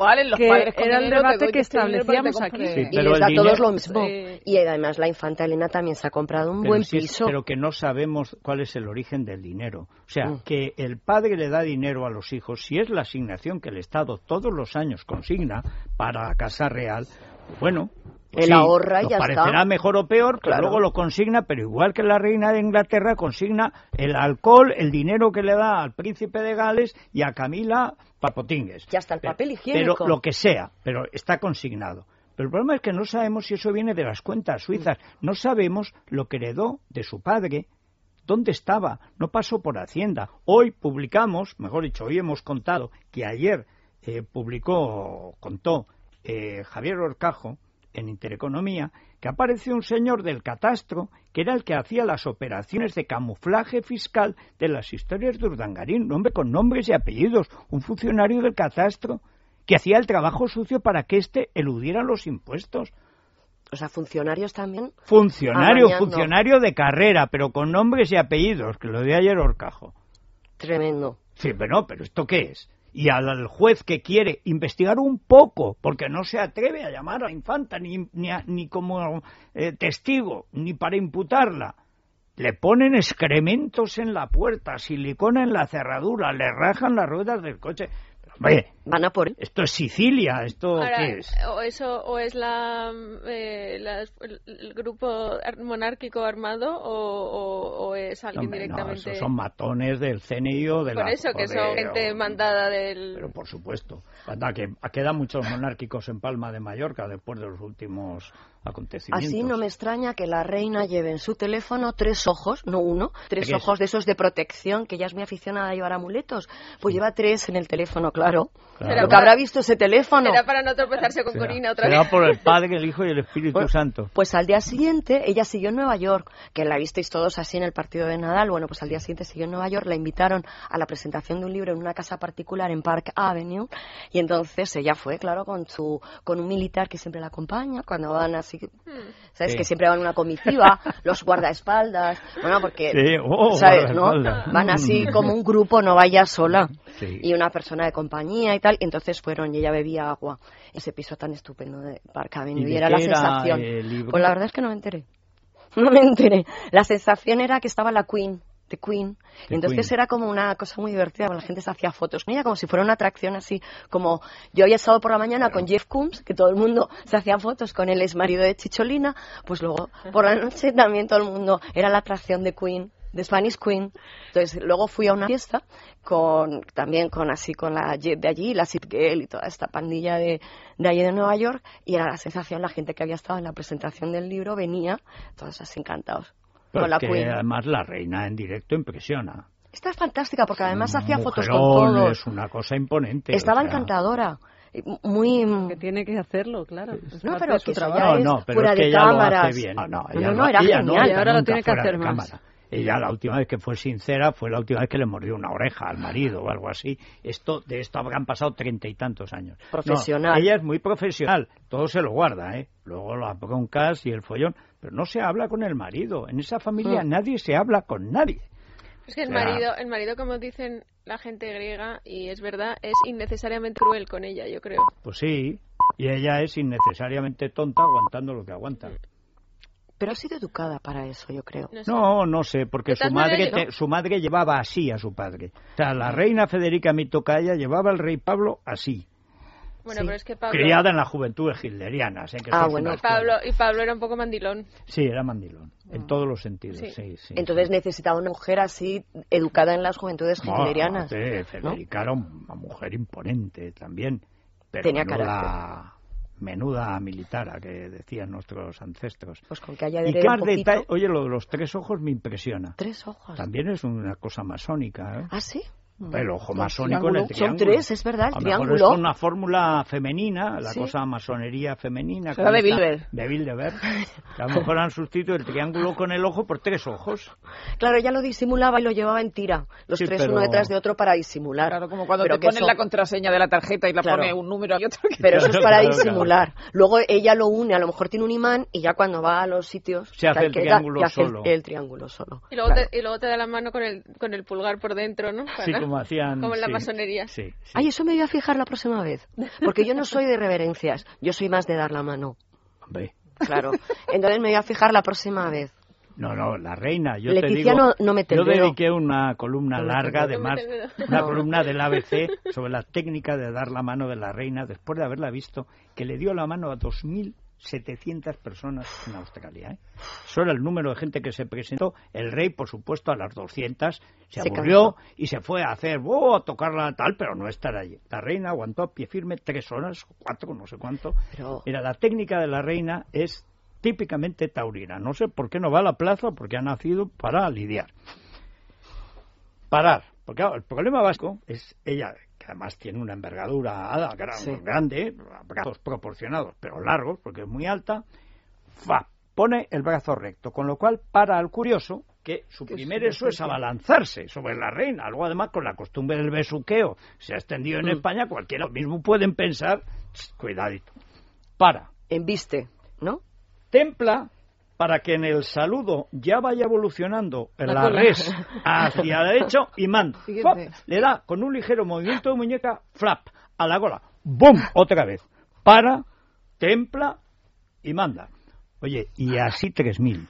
[SPEAKER 5] debate que establecíamos aquí.
[SPEAKER 6] Sí, y les da todos lo mismo. Y además la infanta Elena también se ha comprado un buen piso.
[SPEAKER 4] Pero que no sabemos cuál es el origen del dinero. O sea, que el padre le da dinero a los hijos, si es la asignación que el Estado todos los años consigna para la Casa Real, bueno...
[SPEAKER 6] Él ahorra y ya está.
[SPEAKER 4] Parecerá mejor o peor, pero luego lo consigna, pero igual que la reina de Inglaterra consigna el alcohol, el dinero que le da al príncipe de Gales y a Camila Papotingues.
[SPEAKER 6] Ya está el papel higiénico.
[SPEAKER 4] Pero lo que sea, pero está consignado. Pero el problema es que no sabemos si eso viene de las cuentas suizas. No sabemos lo que heredó de su padre, dónde estaba, no pasó por Hacienda. Hoy publicamos, mejor dicho, hoy hemos contado que ayer contó Javier Horcajo, en Intereconomía, que apareció un señor del catastro que era el que hacía las operaciones de camuflaje fiscal de las historias de Urdangarín, un hombre con nombres y apellidos, un funcionario del catastro que hacía el trabajo sucio para que eludiera los impuestos.
[SPEAKER 6] O sea, funcionarios también.
[SPEAKER 4] Funcionario de carrera, pero con nombres y apellidos, que lo de ayer Horcajo.
[SPEAKER 6] Tremendo.
[SPEAKER 4] Sí, pero ¿esto qué es? Y al juez que quiere investigar un poco, porque no se atreve a llamar a la infanta ni como testigo, ni para imputarla, le ponen excrementos en la puerta, silicona en la cerradura, le rajan las ruedas del coche. Hombre,
[SPEAKER 6] van a por él.
[SPEAKER 4] Esto es Sicilia, ¿qué es?
[SPEAKER 7] O es el grupo monárquico armado o es alguien directamente...
[SPEAKER 4] No, esos son matones del CNI o de la...
[SPEAKER 7] Por eso, que son gente mandada del...
[SPEAKER 4] Pero por supuesto. Anda, que quedan muchos monárquicos en Palma de Mallorca después de los últimos acontecimientos.
[SPEAKER 6] Así no me extraña que la reina lleve en su teléfono 3 ojos, no uno, 3 ojos de esos de protección, que ella es muy aficionada a llevar amuletos. Pues lleva 3 en el teléfono, claro. Lo que habrá visto ese teléfono.
[SPEAKER 7] Era para no tropezarse con Corina otra vez.
[SPEAKER 4] Será por el Padre, el Hijo y el Espíritu Santo.
[SPEAKER 6] Pues al día siguiente, ella siguió en Nueva York, que la visteis todos así en el partido de Nadal. Bueno, pues al día siguiente siguió en Nueva York, la invitaron a la presentación de un libro en una casa particular en Park Avenue, y entonces ella fue, claro, con un militar que siempre la acompaña, cuando van así, ¿sabes? Que siempre van una comitiva, los guardaespaldas, bueno, porque, ¿sabes? ¿No? Van así como un grupo, no vaya sola, y una persona de compañía y tal, y entonces fueron y ella bebía agua. Ese piso tan estupendo de Park Avenue, y era la sensación. Pues la verdad es que no me enteré. La sensación era que estaba la Queen. Y entonces era como una cosa muy divertida, la gente se hacía fotos con ella como si fuera una atracción así, como yo había estado por la mañana con Jeff Koons, que todo el mundo se hacía fotos con él, ex marido de Chicholina, pues luego por la noche también todo el mundo, era la atracción de Queen The Spanish Queen. Entonces, luego fui a una fiesta también con la Jet de allí, la Sid Girl y toda esta pandilla de allí de Nueva York, y era la sensación, la gente que había estado en la presentación del libro venía, todos así encantados.
[SPEAKER 4] Pero
[SPEAKER 6] con la
[SPEAKER 4] que
[SPEAKER 6] Queen.
[SPEAKER 4] además la reina en directo impresiona.
[SPEAKER 6] Esta es fantástica porque además hacía fotos con
[SPEAKER 4] Mujerón,
[SPEAKER 6] todos.
[SPEAKER 4] es una cosa imponente.
[SPEAKER 6] Estaba
[SPEAKER 4] o sea,
[SPEAKER 6] encantadora. Muy...
[SPEAKER 5] Que tiene que hacerlo, claro. Es
[SPEAKER 6] No,
[SPEAKER 5] parte
[SPEAKER 6] pero
[SPEAKER 5] de su
[SPEAKER 6] que eso
[SPEAKER 5] trabajo.
[SPEAKER 6] ya
[SPEAKER 4] No,
[SPEAKER 6] es
[SPEAKER 4] pero
[SPEAKER 6] fuera
[SPEAKER 4] es que
[SPEAKER 6] de
[SPEAKER 4] ella
[SPEAKER 6] cámaras.
[SPEAKER 4] lo hace bien.
[SPEAKER 6] No, era
[SPEAKER 4] ella
[SPEAKER 6] genial.
[SPEAKER 5] Y ahora lo
[SPEAKER 4] nunca
[SPEAKER 5] tiene que
[SPEAKER 4] fuera
[SPEAKER 5] hacer
[SPEAKER 4] de
[SPEAKER 5] más.
[SPEAKER 4] cámara. Ella la última vez que fue sincera fue la última vez que le mordió una oreja al marido o algo así. De esto habrán pasado 30 y tantos años.
[SPEAKER 6] Profesional.
[SPEAKER 4] No, ella es muy profesional, todo se lo guarda, ¿eh? Luego las broncas y el follón, pero no se habla con el marido. En esa familia nadie se habla con nadie.
[SPEAKER 7] Es que el marido, como dicen la gente griega, y es verdad, es innecesariamente cruel con ella, yo creo.
[SPEAKER 4] Pues sí, y ella es innecesariamente tonta aguantando lo que aguanta.
[SPEAKER 6] Pero ha sido educada para eso, yo creo.
[SPEAKER 4] No sé, porque su madre llevaba así a su padre. O sea, la reina Federica, mi tocaya, llevaba al rey Pablo así.
[SPEAKER 7] Bueno, pero es que Pablo...
[SPEAKER 4] Criada en la juventud hitleriana.
[SPEAKER 7] Y Pablo era un poco mandilón.
[SPEAKER 4] Sí, era mandilón, en todos los sentidos. Sí.
[SPEAKER 6] Entonces necesitaba una mujer así, educada en las juventudes hitlerianas.
[SPEAKER 4] Federica era una mujer imponente también. Pero
[SPEAKER 6] tenía carácter.
[SPEAKER 4] Menuda militar, que decían nuestros ancestros.
[SPEAKER 6] Pues con que haya
[SPEAKER 4] y claro, detalle, oye, lo de los 3 ojos me impresiona.
[SPEAKER 6] 3 ojos.
[SPEAKER 4] También es una cosa masónica, ¿eh?
[SPEAKER 6] ¿Ah, sí?
[SPEAKER 4] El ojo masónico en el triángulo.
[SPEAKER 6] Son 3, es verdad, el
[SPEAKER 4] a lo
[SPEAKER 6] triángulo.
[SPEAKER 4] mejor es una fórmula femenina, la cosa masonería femenina.
[SPEAKER 8] Será de Bilderberg.
[SPEAKER 4] De Bilderberg. Que a lo mejor han sustituido el triángulo con el ojo por 3 ojos.
[SPEAKER 6] Claro, ella lo disimulaba y lo llevaba en tira. Los 3 uno detrás de otro para disimular.
[SPEAKER 8] Claro, como cuando te ponen la contraseña de la tarjeta y la pone un número y otro.
[SPEAKER 6] Pero eso es para disimular. Luego ella lo une, a lo mejor tiene un imán y ya cuando va a los sitios...
[SPEAKER 4] Se hace el triángulo solo.
[SPEAKER 6] El triángulo solo.
[SPEAKER 7] Y luego te da la mano con el pulgar por dentro, ¿no?
[SPEAKER 4] Sí, como hacían...
[SPEAKER 7] Como en la masonería.
[SPEAKER 4] Sí.
[SPEAKER 6] Ay, eso me voy a fijar la próxima vez. Porque yo no soy de reverencias, yo soy más de dar la mano.
[SPEAKER 4] Hombre.
[SPEAKER 6] Claro. Entonces me voy a fijar la próxima vez.
[SPEAKER 4] No, la reina. Yo
[SPEAKER 6] Leticia
[SPEAKER 4] te digo,
[SPEAKER 6] no mete el dedo.
[SPEAKER 4] Yo dediqué una columna larga, además, una columna del ABC sobre la técnica de dar la mano de la reina, después de haberla visto, que le dio la mano a 2.700 personas en Australia. Eso era el número de gente que se presentó. El rey, por supuesto, a las 200 se aburrió y se fue a hacer, a tocarla tal, pero no estar allí. La reina aguantó a pie firme 3 horas, 4, no sé cuánto. Mira, la técnica de la reina es típicamente taurina. No sé por qué no va a la plaza, porque ha nacido para lidiar. Parar. Porque claro, el problema básico es ella, que además tiene una envergadura grande, brazos proporcionados, pero largos, porque es muy alta, pone el brazo recto, con lo cual para al curioso que su primer eso es abalanzarse sobre la reina. Luego además con la costumbre del besuqueo se ha extendido en España, cualquiera mismo pueden pensar, cuidadito,
[SPEAKER 6] embiste, ¿no?
[SPEAKER 4] Templa para que en el saludo ya vaya evolucionando la res hacia el derecho y manda. Le da con un ligero movimiento de muñeca, flap, a la gola. ¡Bum! Otra vez. Para, templa y manda. Oye, y así 3.000.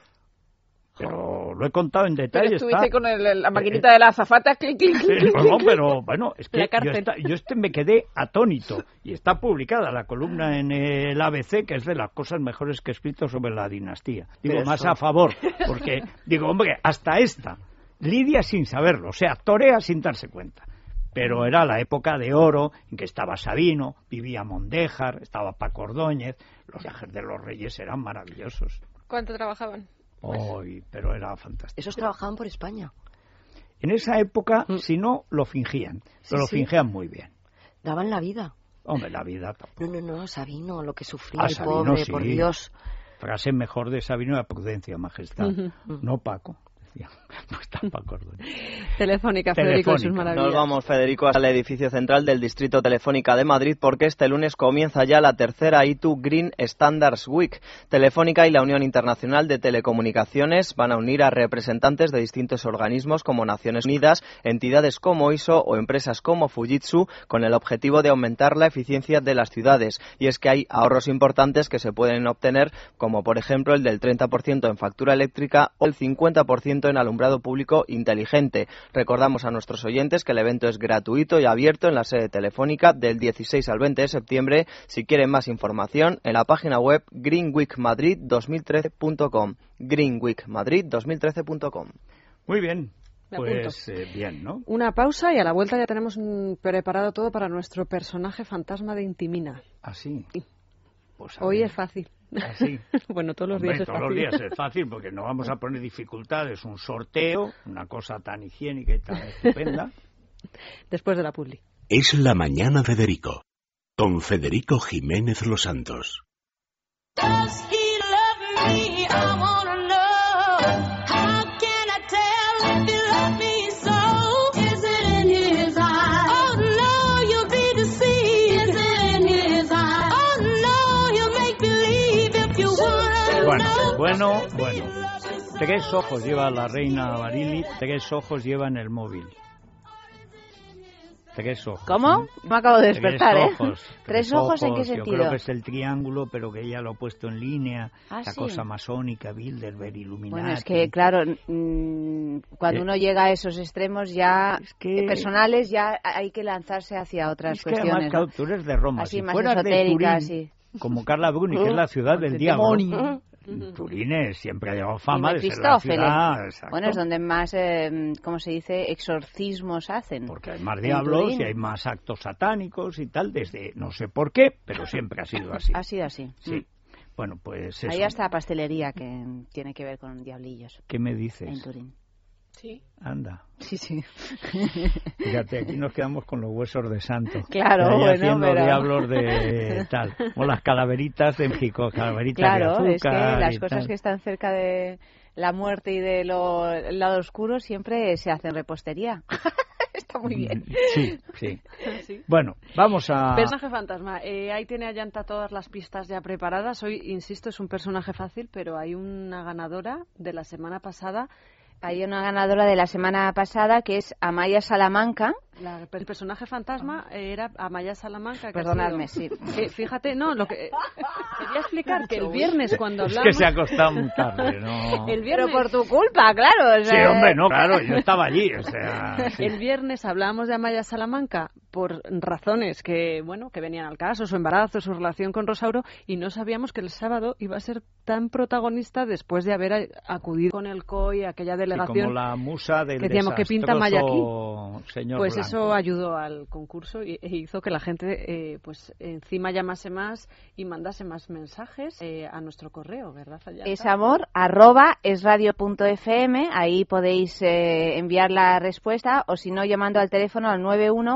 [SPEAKER 4] Pero lo he contado en detalle.
[SPEAKER 8] Pero estuviste con la maquinita de la azafata, clic, clic, clic.
[SPEAKER 4] Pero bueno, es que yo me quedé atónito. Y está publicada la columna en el ABC, que es de las cosas mejores que he escrito sobre la dinastía. Digo, más a favor, porque digo, hombre, hasta esta, lidia sin saberlo, o sea, torea sin darse cuenta. Pero era la época de oro en que estaba Sabino, vivía Mondéjar, estaba Paco Ordóñez, los viajes de los reyes eran maravillosos.
[SPEAKER 7] ¿Cuánto trabajaban?
[SPEAKER 4] Pero era fantástico.
[SPEAKER 6] Esos trabajaban por España.
[SPEAKER 4] En esa época, si no, lo fingían. Pero lo fingían muy bien.
[SPEAKER 6] Daban la vida.
[SPEAKER 4] Hombre, la vida tampoco.
[SPEAKER 6] No, Sabino, lo que sufría el
[SPEAKER 4] Sabino,
[SPEAKER 6] pobre,
[SPEAKER 4] sí.
[SPEAKER 6] por Dios.
[SPEAKER 4] Frase mejor de Sabino era prudencia, majestad. No Paco. Pues Paco Ordóñez.
[SPEAKER 5] Telefónica, Federico, de sus maravillas.
[SPEAKER 9] Nos vamos, Federico, al edificio central del Distrito Telefónica de Madrid, porque este lunes comienza ya la tercera ITU Green Standards Week. Telefónica y la Unión Internacional de Telecomunicaciones van a unir a representantes de distintos organismos como Naciones Unidas, entidades como ISO o empresas como Fujitsu, con el objetivo de aumentar la eficiencia de las ciudades. Y es que hay ahorros importantes que se pueden obtener, como por ejemplo el del 30% en factura eléctrica o el 50% en alumbrado público inteligente. Recordamos a nuestros oyentes que el evento es gratuito y abierto en la sede Telefónica del 16 al 20 de septiembre. Si quieren más información, en la página web greenweekmadrid2013.com. greenweekmadrid2013.com.
[SPEAKER 4] Muy bien.
[SPEAKER 5] Me
[SPEAKER 4] Pues bien, ¿no?
[SPEAKER 5] Una pausa y a la vuelta ya tenemos preparado todo para nuestro personaje fantasma de Intimina.
[SPEAKER 4] Así.
[SPEAKER 5] Sí.
[SPEAKER 4] Pues
[SPEAKER 5] hoy es fácil.
[SPEAKER 4] Así.
[SPEAKER 5] Bueno, todos los días es
[SPEAKER 4] todos
[SPEAKER 5] fácil.
[SPEAKER 4] los días es fácil porque no vamos a poner dificultades. Un sorteo, una cosa tan higiénica y tan estupenda.
[SPEAKER 5] Después de la publi.
[SPEAKER 2] Es la mañana de Federico, con Federico Jiménez Los Santos.
[SPEAKER 1] Does he love me? I wanna know. How can I tell if he loves me so? Is it in his eyes? Oh no, you'll be deceived. Is it in his eyes? Oh no, you'll make believe if you wanna know.
[SPEAKER 4] Bueno. 3 ojos lleva la reina Barili, 3 ojos lleva en el móvil. 3 ojos.
[SPEAKER 10] ¿Cómo? Me acabo de despertar,
[SPEAKER 4] 3 ojos,
[SPEAKER 10] ¿eh? ¿3 ojos en qué
[SPEAKER 4] Yo
[SPEAKER 10] sentido?
[SPEAKER 4] creo que es el triángulo, pero que ella lo ha puesto en línea.
[SPEAKER 10] Ah,
[SPEAKER 4] la
[SPEAKER 10] sí.
[SPEAKER 4] cosa masónica, Bilderberg, Illuminati.
[SPEAKER 10] Bueno, es que, claro, cuando uno llega a esos extremos ya personales, ya hay que lanzarse hacia otras cuestiones.
[SPEAKER 4] Además, claro, tú eres de Roma.
[SPEAKER 10] Así
[SPEAKER 4] si
[SPEAKER 10] más
[SPEAKER 4] fueras
[SPEAKER 10] esotéricas,
[SPEAKER 4] de Turín,
[SPEAKER 10] sí.
[SPEAKER 4] como Carla Bruni, que es la ciudad del diablo. Turín siempre ha llevado fama de ser la ciudad. Exacto.
[SPEAKER 10] Bueno, es donde más, ¿cómo se dice?, exorcismos hacen.
[SPEAKER 4] Porque hay más diablos y hay más actos satánicos y tal, desde no sé por qué, pero siempre ha sido así.
[SPEAKER 10] Ha sido así.
[SPEAKER 4] Sí. Bueno, pues eso.
[SPEAKER 10] Hay hasta pastelería que tiene que ver con diablillos.
[SPEAKER 4] ¿Qué me dices?
[SPEAKER 10] En Turín.
[SPEAKER 5] Sí.
[SPEAKER 4] Anda.
[SPEAKER 10] Sí.
[SPEAKER 4] Fíjate, aquí nos quedamos con los huesos de santo.
[SPEAKER 10] Claro, bueno,
[SPEAKER 4] haciendo
[SPEAKER 10] pero...
[SPEAKER 4] diablos de tal. O las calaveritas de México, calaveritas de
[SPEAKER 10] claro,
[SPEAKER 4] azúcar.
[SPEAKER 10] Es que las cosas
[SPEAKER 4] tal.
[SPEAKER 10] que están cerca de la muerte y del lado oscuro siempre se hacen repostería. Está muy bien.
[SPEAKER 4] Sí. Bueno, vamos a...
[SPEAKER 5] Personaje fantasma. Ahí tiene Ayanta todas las pistas ya preparadas. Hoy, insisto, es un personaje fácil, pero hay una ganadora de la semana pasada.
[SPEAKER 10] Hay una ganadora de la semana pasada que es Amaya Salamanca.
[SPEAKER 5] El personaje fantasma era Amaya Salamanca.
[SPEAKER 10] Perdonadme, sí.
[SPEAKER 5] Fíjate, no, lo que quería explicar que el viernes cuando hablamos...
[SPEAKER 4] Es que se ha acostado muy tarde, ¿no?
[SPEAKER 5] El viernes...
[SPEAKER 10] Pero por tu culpa, claro. O sea...
[SPEAKER 4] Sí, hombre, no, claro, yo estaba allí, o sea... Sí.
[SPEAKER 5] El viernes hablábamos de Amaya Salamanca por razones que, bueno, que venían al caso, su embarazo, su relación con Rosauro, y no sabíamos que el sábado iba a ser tan protagonista después de haber acudido con el COI a aquella delegación.
[SPEAKER 4] Sí, como la musa del
[SPEAKER 5] decíamos que pinta Amaya aquí.
[SPEAKER 4] Señor
[SPEAKER 5] pues
[SPEAKER 4] Blanco.
[SPEAKER 5] Eso ayudó al concurso e hizo que la gente pues encima llamase más y mandase más mensajes a nuestro correo, ¿verdad, Ayanta?
[SPEAKER 10] esamor@esradio.fm, ahí podéis enviar la respuesta, o si no llamando al teléfono al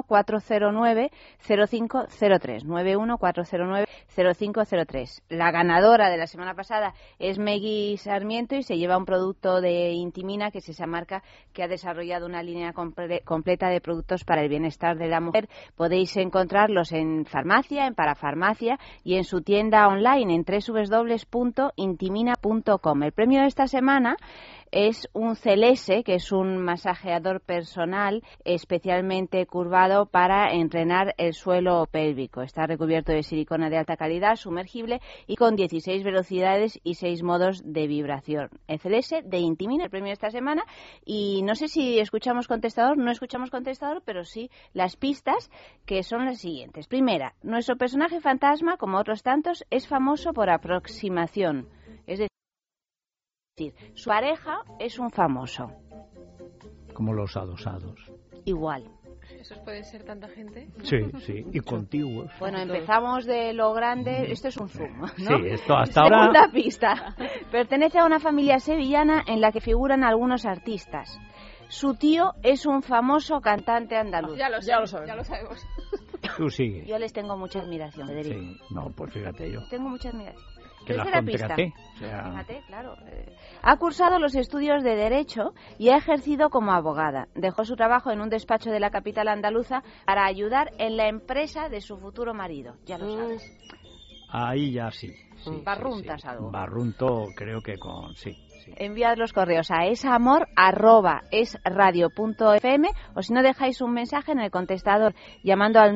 [SPEAKER 10] 91409-0503, 91409-0503. La ganadora de la semana pasada es Megui Sarmiento y se lleva un producto de Intimina, que es esa marca que ha desarrollado una línea completa de productos para el bienestar de la mujer. Podéis encontrarlos en farmacia, en parafarmacia y en su tienda online en www.intimina.com. El premio de esta semana es un Celese, que es un masajeador personal especialmente curvado para entrenar el suelo pélvico. Está recubierto de silicona de alta calidad, sumergible y con 16 velocidades y 6 modos de vibración. El Celese de Intimina, el premio de esta semana. Y no sé si escuchamos contestador, no escuchamos contestador, pero sí las pistas, que son las siguientes. Primera, nuestro personaje fantasma, como otros tantos, es famoso por aproximación. Es decir, su pareja es un famoso.
[SPEAKER 4] Como los adosados.
[SPEAKER 10] Igual.
[SPEAKER 7] ¿Esos pueden ser tanta gente?
[SPEAKER 4] Sí, y contiguos.
[SPEAKER 10] Bueno, empezamos de lo grande. Esto es un zoom, ¿no?
[SPEAKER 4] Sí, esto hasta ahora...
[SPEAKER 10] Segunda pista. Pertenece a una familia sevillana en la que figuran algunos artistas. Su tío es un famoso cantante andaluz.
[SPEAKER 7] Ya lo sabemos.
[SPEAKER 4] Tú sigue.
[SPEAKER 10] Yo les tengo mucha admiración, Federico.
[SPEAKER 4] Sí, no, pues fíjate yo.
[SPEAKER 10] Tengo mucha admiración.
[SPEAKER 4] Que la contraté. O sea...
[SPEAKER 10] Fíjate, claro. Ha cursado los estudios de Derecho y ha ejercido como abogada. Dejó su trabajo en un despacho de la capital andaluza para ayudar en la empresa de su futuro marido. Ya lo sabes.
[SPEAKER 4] Ahí ya sí.
[SPEAKER 10] Barruntas algo.
[SPEAKER 4] Barrunto, creo que con... Sí.
[SPEAKER 10] Enviad los correos a esamor@esradio.fm o si no dejáis un mensaje en el contestador llamando al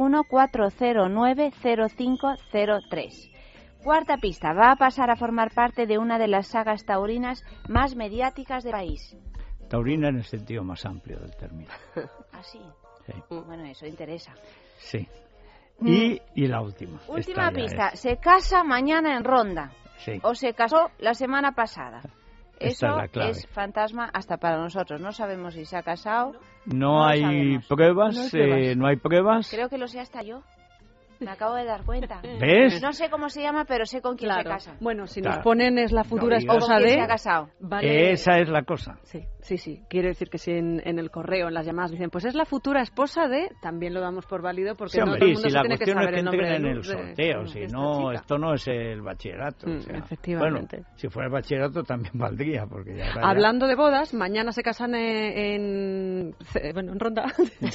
[SPEAKER 10] 914090503. Cuarta pista, va a pasar a formar parte de una de las sagas taurinas más mediáticas del país.
[SPEAKER 4] Taurina en el sentido más amplio del término.
[SPEAKER 10] ¿Ah, sí?
[SPEAKER 4] Sí.
[SPEAKER 10] Bueno, eso interesa.
[SPEAKER 4] Sí. Y la última.
[SPEAKER 10] Última pista, se casa mañana en Ronda.
[SPEAKER 4] Sí.
[SPEAKER 10] O se casó la semana pasada. Eso es fantasma hasta para nosotros. No sabemos si se ha casado.
[SPEAKER 4] No hay pruebas. No hay pruebas.
[SPEAKER 10] Creo que lo sé hasta yo. Me acabo de dar cuenta.
[SPEAKER 4] ¿Ves?
[SPEAKER 10] No sé cómo se llama, pero sé con quién se casa.
[SPEAKER 5] Bueno, si nos ponen es la futura esposa de...
[SPEAKER 10] se ha casado.
[SPEAKER 5] Vale.
[SPEAKER 4] Esa es la cosa.
[SPEAKER 5] Sí. Quiere decir que si en el correo, en las llamadas, dicen, pues es la futura esposa de... También lo damos por válido porque no todo el mundo se tiene que saber el nombre
[SPEAKER 4] en el sorteo. Si no, esto no es el bachillerato.
[SPEAKER 5] Efectivamente.
[SPEAKER 4] Bueno, si fuera el bachillerato también valdría. Porque ya
[SPEAKER 5] hablando de bodas, mañana se casan en Ronda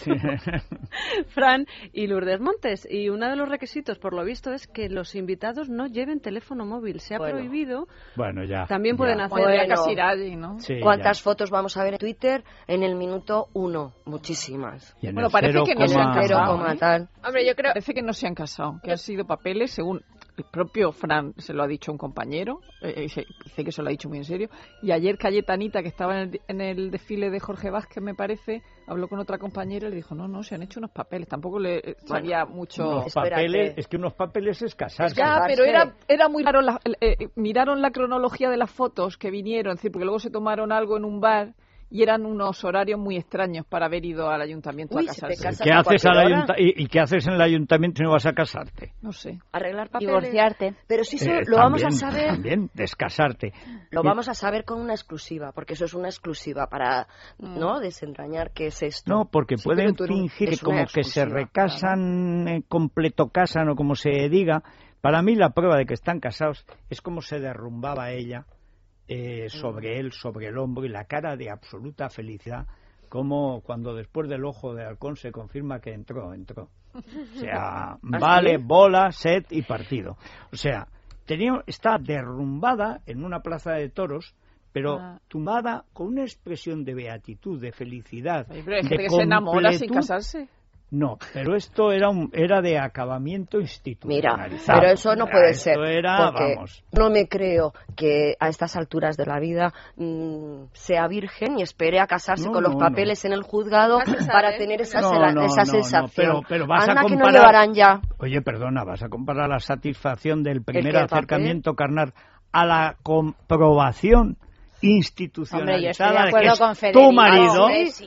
[SPEAKER 5] Fran y Lourdes Montes. Y uno de los requisitos, por lo visto, es que los invitados no lleven teléfono móvil. Se ha prohibido.
[SPEAKER 4] Bueno, ya.
[SPEAKER 5] También pueden hacer...
[SPEAKER 8] ¿no?
[SPEAKER 6] Sí, ¿cuántas fotos vamos a ver en Twitter en el minuto 1? Muchísimas.
[SPEAKER 8] Bueno, parece que no se han casado.
[SPEAKER 7] Hombre, yo creo...
[SPEAKER 8] Parece que no se han casado, que han sido papeles, según el propio Fran se lo ha dicho un compañero, dice que se lo ha dicho muy en serio, y ayer Cayetanita, que estaba en el desfile de Jorge Vázquez, me parece, habló con otra compañera y le dijo, no, se han hecho unos papeles, tampoco le sabía mucho...
[SPEAKER 4] Unos papeles, es que unos papeles es casarse.
[SPEAKER 8] Ya, pero era muy raro, miraron la cronología de las fotos que vinieron, es decir, porque luego se tomaron algo en un bar y eran unos horarios muy extraños para haber ido al ayuntamiento a casarse.
[SPEAKER 4] ¿Qué haces ¿Y qué haces en el ayuntamiento si no vas a casarte?
[SPEAKER 8] No sé.
[SPEAKER 6] Arreglar papeles.
[SPEAKER 10] Divorciarte.
[SPEAKER 6] Pero si eso lo vamos a saber...
[SPEAKER 4] También, descasarte.
[SPEAKER 6] Lo vamos a saber con una exclusiva, porque eso es una exclusiva para no desentrañar qué es esto.
[SPEAKER 4] No, porque pueden fingir como que se recasan, completo casan o como se diga. Para mí la prueba de que están casados es como se derrumbaba ella sobre él, sobre el hombro, y la cara de absoluta felicidad, como cuando después del ojo de halcón se confirma que entró. O sea, vale, bola, set y partido. O sea, está derrumbada en una plaza de toros, pero tumbada con una expresión de beatitud, de felicidad.
[SPEAKER 8] Ay, pero hay gente que se enamora sin casarse.
[SPEAKER 4] No, pero esto era de acabamiento institucionalizado.
[SPEAKER 6] Mira, pero eso no puede ser, porque
[SPEAKER 4] vamos.
[SPEAKER 6] No me creo que a estas alturas de la vida sea virgen y espere a casarse con los papeles en el juzgado para tener esa sensación.
[SPEAKER 4] Pero vas
[SPEAKER 6] Anda
[SPEAKER 4] a comparar,
[SPEAKER 6] que no llevarán ya.
[SPEAKER 4] Oye, perdona, vas a comparar la satisfacción del primer acercamiento carnal a la comprobación institucionalizada.
[SPEAKER 10] Hombre, yo estoy de acuerdo con Federico.
[SPEAKER 4] Tu marido,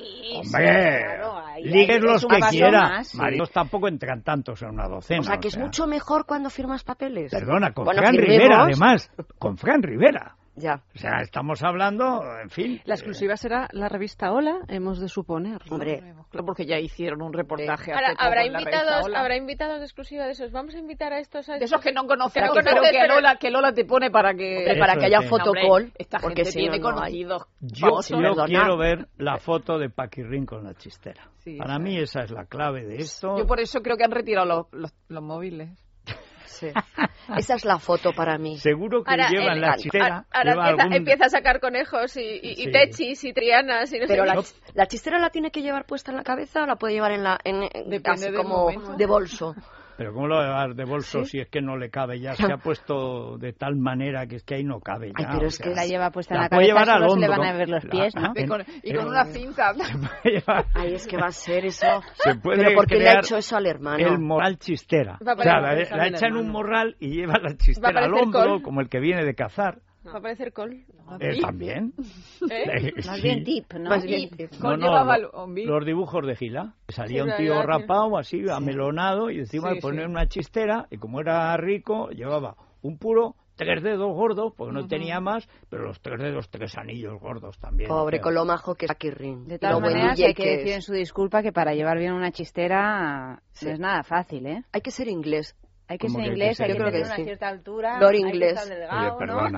[SPEAKER 10] hombre,
[SPEAKER 4] ligues los que quieras. Maridos tampoco entran tantos en una docena.
[SPEAKER 6] O sea, que es mucho mejor cuando firmas papeles.
[SPEAKER 4] Perdona, con Fran Rivera, además. Con Fran Rivera.
[SPEAKER 6] Ya.
[SPEAKER 4] O sea, estamos hablando, en fin.
[SPEAKER 5] La exclusiva será la revista Hola, hemos de suponer.
[SPEAKER 6] Hombre,
[SPEAKER 8] claro, porque ya hicieron un reportaje hace poco
[SPEAKER 7] ¿habrá
[SPEAKER 8] en la revista Hola.
[SPEAKER 7] ¿Habrá invitados de exclusiva de esos? Vamos a invitar a estos...
[SPEAKER 8] De esos que no conocen, que Lola te pone para que
[SPEAKER 6] haya fotocall.
[SPEAKER 8] Esta gente tiene conocidos.
[SPEAKER 4] Yo quiero ver la foto de Paquirrín con la chistera. Sí, para mí esa es la clave de esto.
[SPEAKER 8] Yo por eso creo que han retirado los móviles.
[SPEAKER 6] Sí. Esa es la foto para mí.
[SPEAKER 4] Seguro que llevan la chistera.
[SPEAKER 7] Ahora empieza a sacar conejos y techis y trianas. Y no
[SPEAKER 6] pero la chistera la tiene que llevar puesta en la cabeza o la puede llevar casi como de bolso.
[SPEAKER 4] Pero ¿cómo lo va a llevar de bolso si es que no le cabe ya? Se ha puesto de tal manera que es que ahí no cabe ya.
[SPEAKER 10] Ay, pero es que la lleva puesta en la cabeza, solo se le van a ver los pies, ¿no?
[SPEAKER 8] Y con una cinta.
[SPEAKER 6] Ay, es que va a ser eso.
[SPEAKER 4] Pero
[SPEAKER 6] ¿por qué le ha hecho eso al hermano?
[SPEAKER 4] El morral chistera. O sea, la echa en un morral y lleva la chistera al hombro, como el que viene de cazar.
[SPEAKER 7] Va a parecer Col.
[SPEAKER 4] También.
[SPEAKER 10] Más bien tip, ¿no?
[SPEAKER 6] Más bien tip.
[SPEAKER 4] Los dibujos de Gila. Salía un tío rapado, así, amelonado, y encima le ponían una chistera, y como era rico, llevaba un puro, 3 dedos gordos, porque no tenía más, pero los 3 dedos, 3 anillos gordos también.
[SPEAKER 6] Pobre con lo majo que es Paquirrín.
[SPEAKER 10] De todas maneras, hay que decir en su disculpa que para llevar bien una chistera no es nada fácil, ¿eh?
[SPEAKER 6] Hay que ser inglés.
[SPEAKER 10] Hay que ser inglés, hay que tener una cierta altura.
[SPEAKER 6] Lord inglés.
[SPEAKER 10] Hay que estar delgado,
[SPEAKER 4] oye, perdona,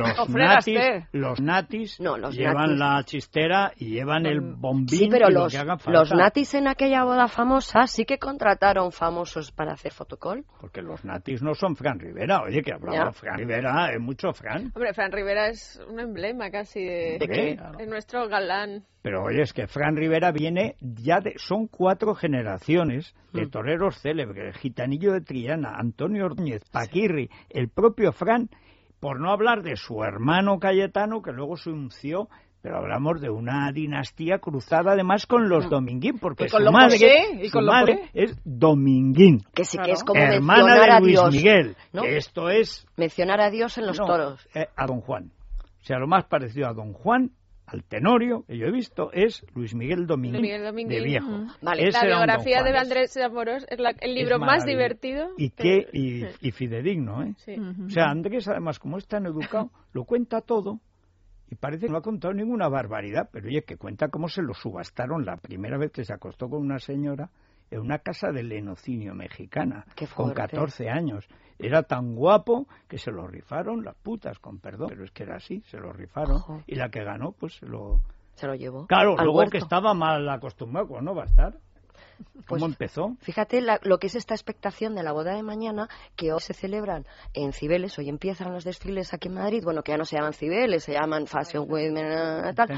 [SPEAKER 10] ¿no?
[SPEAKER 4] los natis llevan la chistera y llevan el bombín.
[SPEAKER 6] Sí, pero
[SPEAKER 4] lo que hagan falta.
[SPEAKER 6] Los natis en aquella boda famosa sí que contrataron famosos para hacer fotocall.
[SPEAKER 4] Porque los natis no son Fran Rivera. Oye, que hablaba Fran Rivera, es mucho Fran.
[SPEAKER 7] Hombre, Fran Rivera es un emblema casi de nuestro galán.
[SPEAKER 4] Pero oye, es que Fran Rivera viene son 4 generaciones de toreros célebres, Gitanillo de Triana, Antonio Ordóñez, Paquirri, el propio Fran, por no hablar de su hermano Cayetano, que luego se unció, pero hablamos de una dinastía cruzada además con los Dominguín, porque su madre es Dominguín,
[SPEAKER 6] que sí que es como
[SPEAKER 4] hermana
[SPEAKER 6] mencionar
[SPEAKER 4] de Luis
[SPEAKER 6] a Dios,
[SPEAKER 4] Miguel,
[SPEAKER 6] ¿no?
[SPEAKER 4] que esto es...
[SPEAKER 6] mencionar a Dios en los toros.
[SPEAKER 4] A Don Juan. O sea, lo más parecido a Don Juan, al Tenorio, que yo he visto, es Luis Miguel Domínguez, de viejo.
[SPEAKER 7] Vale, la biografía de Andrés Amorós es el libro más divertido.
[SPEAKER 4] Y fidedigno, ¿eh?
[SPEAKER 7] Sí.
[SPEAKER 4] O sea, Andrés, además, como es tan educado, lo cuenta todo y parece que no ha contado ninguna barbaridad, pero oye, que cuenta cómo se lo subastaron la primera vez que se acostó con una señora en una casa de lenocinio mexicana, con 14 años. Era tan guapo que se lo rifaron las putas, con perdón, pero es que era así, se lo rifaron. Ojo. Y la que ganó, pues se lo
[SPEAKER 6] llevó.
[SPEAKER 4] Claro, luego que estaba mal acostumbrado, pues no va a estar. ¿Cómo empezó?
[SPEAKER 6] Fíjate lo que es esta expectación de la boda de mañana, que hoy se celebran en Cibeles, hoy empiezan los desfiles aquí en Madrid, bueno, que ya no se llaman Cibeles, se llaman Fashion Week, tal,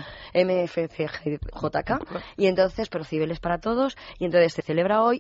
[SPEAKER 6] MFCJK, y entonces, pero Cibeles para todos, y entonces se celebra hoy,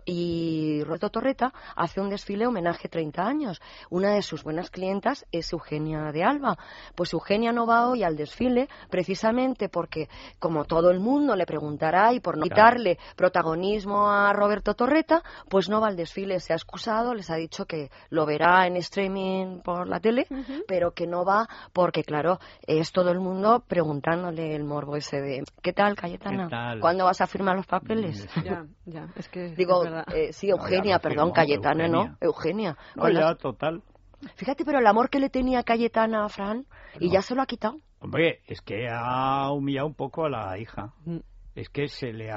[SPEAKER 6] y Roberto Torreta hace un desfile homenaje 30 años. Una de sus buenas clientas es Eugenia de Alba. Pues Eugenia no va hoy al desfile precisamente porque, como todo el mundo le preguntará, y por no quitarle protagonismo a Roberto Torreta, pues no va al desfile, se ha excusado, les ha dicho que lo verá en streaming por la tele, pero que no va porque, claro, es todo el mundo preguntándole el morbo ese de ¿qué tal, Cayetana? ¿Qué tal? ¿Cuándo vas a firmar los papeles?
[SPEAKER 5] Ya, es que
[SPEAKER 6] digo,
[SPEAKER 5] es
[SPEAKER 6] sí, Eugenia, perdón, Cayetana, Eugenia. ¿No? Eugenia.
[SPEAKER 4] No, ya, total.
[SPEAKER 6] Fíjate, pero el amor que le tenía Cayetana a Fran, y ya se lo ha quitado.
[SPEAKER 4] Hombre, es que ha humillado un poco a la hija. Es que se le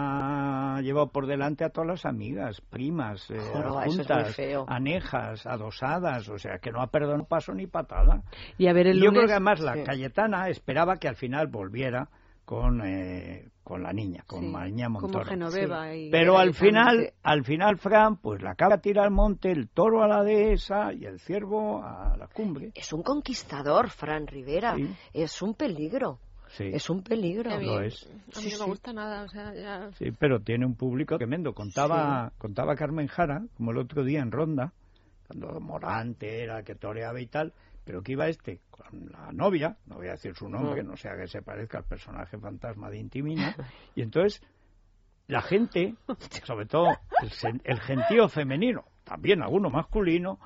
[SPEAKER 4] ha llevado por delante a todas las amigas, primas, juntas, anejas, adosadas, o sea, que no ha perdonado paso ni patada.
[SPEAKER 5] Y a ver,
[SPEAKER 4] yo creo que además la Cayetana esperaba que al final volviera con la niña, con Mariña Montoro.
[SPEAKER 5] Como Genoveva.
[SPEAKER 4] Pero al final Fran, pues la cabra tira al monte, el toro a la dehesa y el ciervo a la cumbre.
[SPEAKER 6] Es un conquistador, Fran Rivera, es un peligro.
[SPEAKER 4] Sí.
[SPEAKER 6] Es un peligro.
[SPEAKER 4] Lo es.
[SPEAKER 7] A mí no me gusta nada, o sea, ya...
[SPEAKER 4] Sí, pero tiene un público tremendo. Contaba Carmen Jara, como el otro día en Ronda, cuando Morante era que toreaba y tal, pero que iba con la novia, no voy a decir su nombre, no sea que se parezca al personaje fantasma de Intimina, y entonces la gente, sobre todo el gentío femenino, también alguno masculino,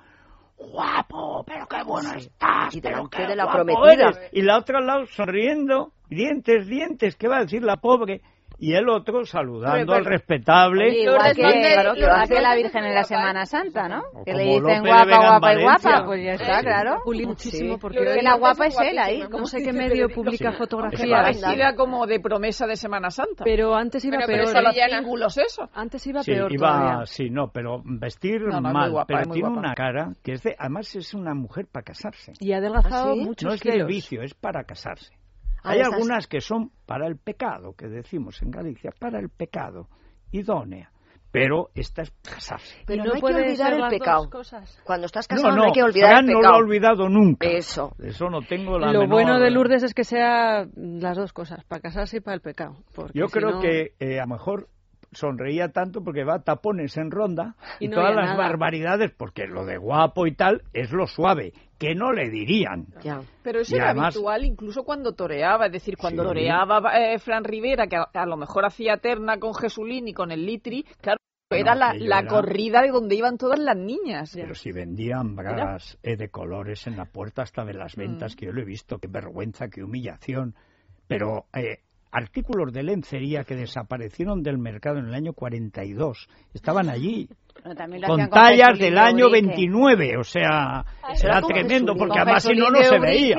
[SPEAKER 4] guapo, pero qué bueno estás,
[SPEAKER 6] y
[SPEAKER 4] pero qué
[SPEAKER 6] de la
[SPEAKER 4] guapo
[SPEAKER 6] prometida
[SPEAKER 4] eres. Y la otra al lado sonriendo, dientes, ¿qué va a decir la pobre? Y el otro saludando al respetable.
[SPEAKER 10] Oye, igual que lo hace la Virgen en la Semana Santa, ¿no? Que le dicen guapa y guapa, pues ya está, claro.
[SPEAKER 5] Muchísimo, porque
[SPEAKER 10] que la guapa es él ahí.
[SPEAKER 5] No sé qué medio publica fotografías.
[SPEAKER 8] Vestida como de promesa de Semana Santa.
[SPEAKER 5] Pero antes iba peor.
[SPEAKER 8] Pero los ángulos eso.
[SPEAKER 5] Antes iba peor todavía.
[SPEAKER 4] Sí, pero vestir mal, guapa, pero tiene una cara que es además es una mujer para casarse.
[SPEAKER 5] Y ha adelgazado muchos
[SPEAKER 4] kilos. No es del vicio, es para casarse. Hay algunas que son para el pecado, que decimos en Galicia, para el pecado, idónea. Pero esta es casarse.
[SPEAKER 6] Pero no hay que olvidar el pecado. Cuando estás casado no hay que olvidar el pecado.
[SPEAKER 4] No lo he olvidado nunca.
[SPEAKER 6] Eso
[SPEAKER 4] no tengo la
[SPEAKER 5] Lo
[SPEAKER 4] menor...
[SPEAKER 5] bueno de Lourdes es que sea las dos cosas, para casarse y para el pecado.
[SPEAKER 4] Yo creo que a lo mejor sonreía tanto porque va a tapones en Ronda y todas las barbaridades, porque lo de guapo y tal es lo suave, que no le dirían.
[SPEAKER 6] Ya.
[SPEAKER 8] Pero eso era habitual incluso cuando toreaba, es decir, cuando toreaba Fran Rivera, que a lo mejor hacía terna con Jesulín y con el Litri, claro, era la corrida de donde iban todas las niñas.
[SPEAKER 4] Pero si vendían bragas de colores en la puerta hasta de las ventas, que yo lo he visto, qué vergüenza, qué humillación. Pero... artículos de lencería que desaparecieron del mercado en el año 42. Estaban allí. Con tallas del año 29. O sea, era tremendo, porque además si no se veía.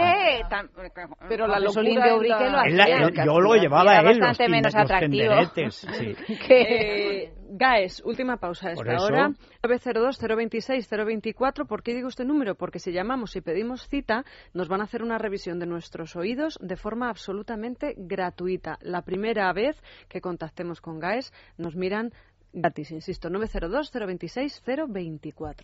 [SPEAKER 8] Pero la
[SPEAKER 10] Jesulín de Ubrique lo hacía.
[SPEAKER 4] Yo lo llevaba a él,
[SPEAKER 10] bastante menos atractivo.
[SPEAKER 5] Gaes, última pausa a esta hora. 902-026-024. ¿Por qué digo este número? Porque si llamamos y pedimos cita, nos van a hacer una revisión de nuestros oídos de forma absolutamente gratuita. La primera vez que contactemos con Gaes, nos miran gratis, insisto, 902-026-024.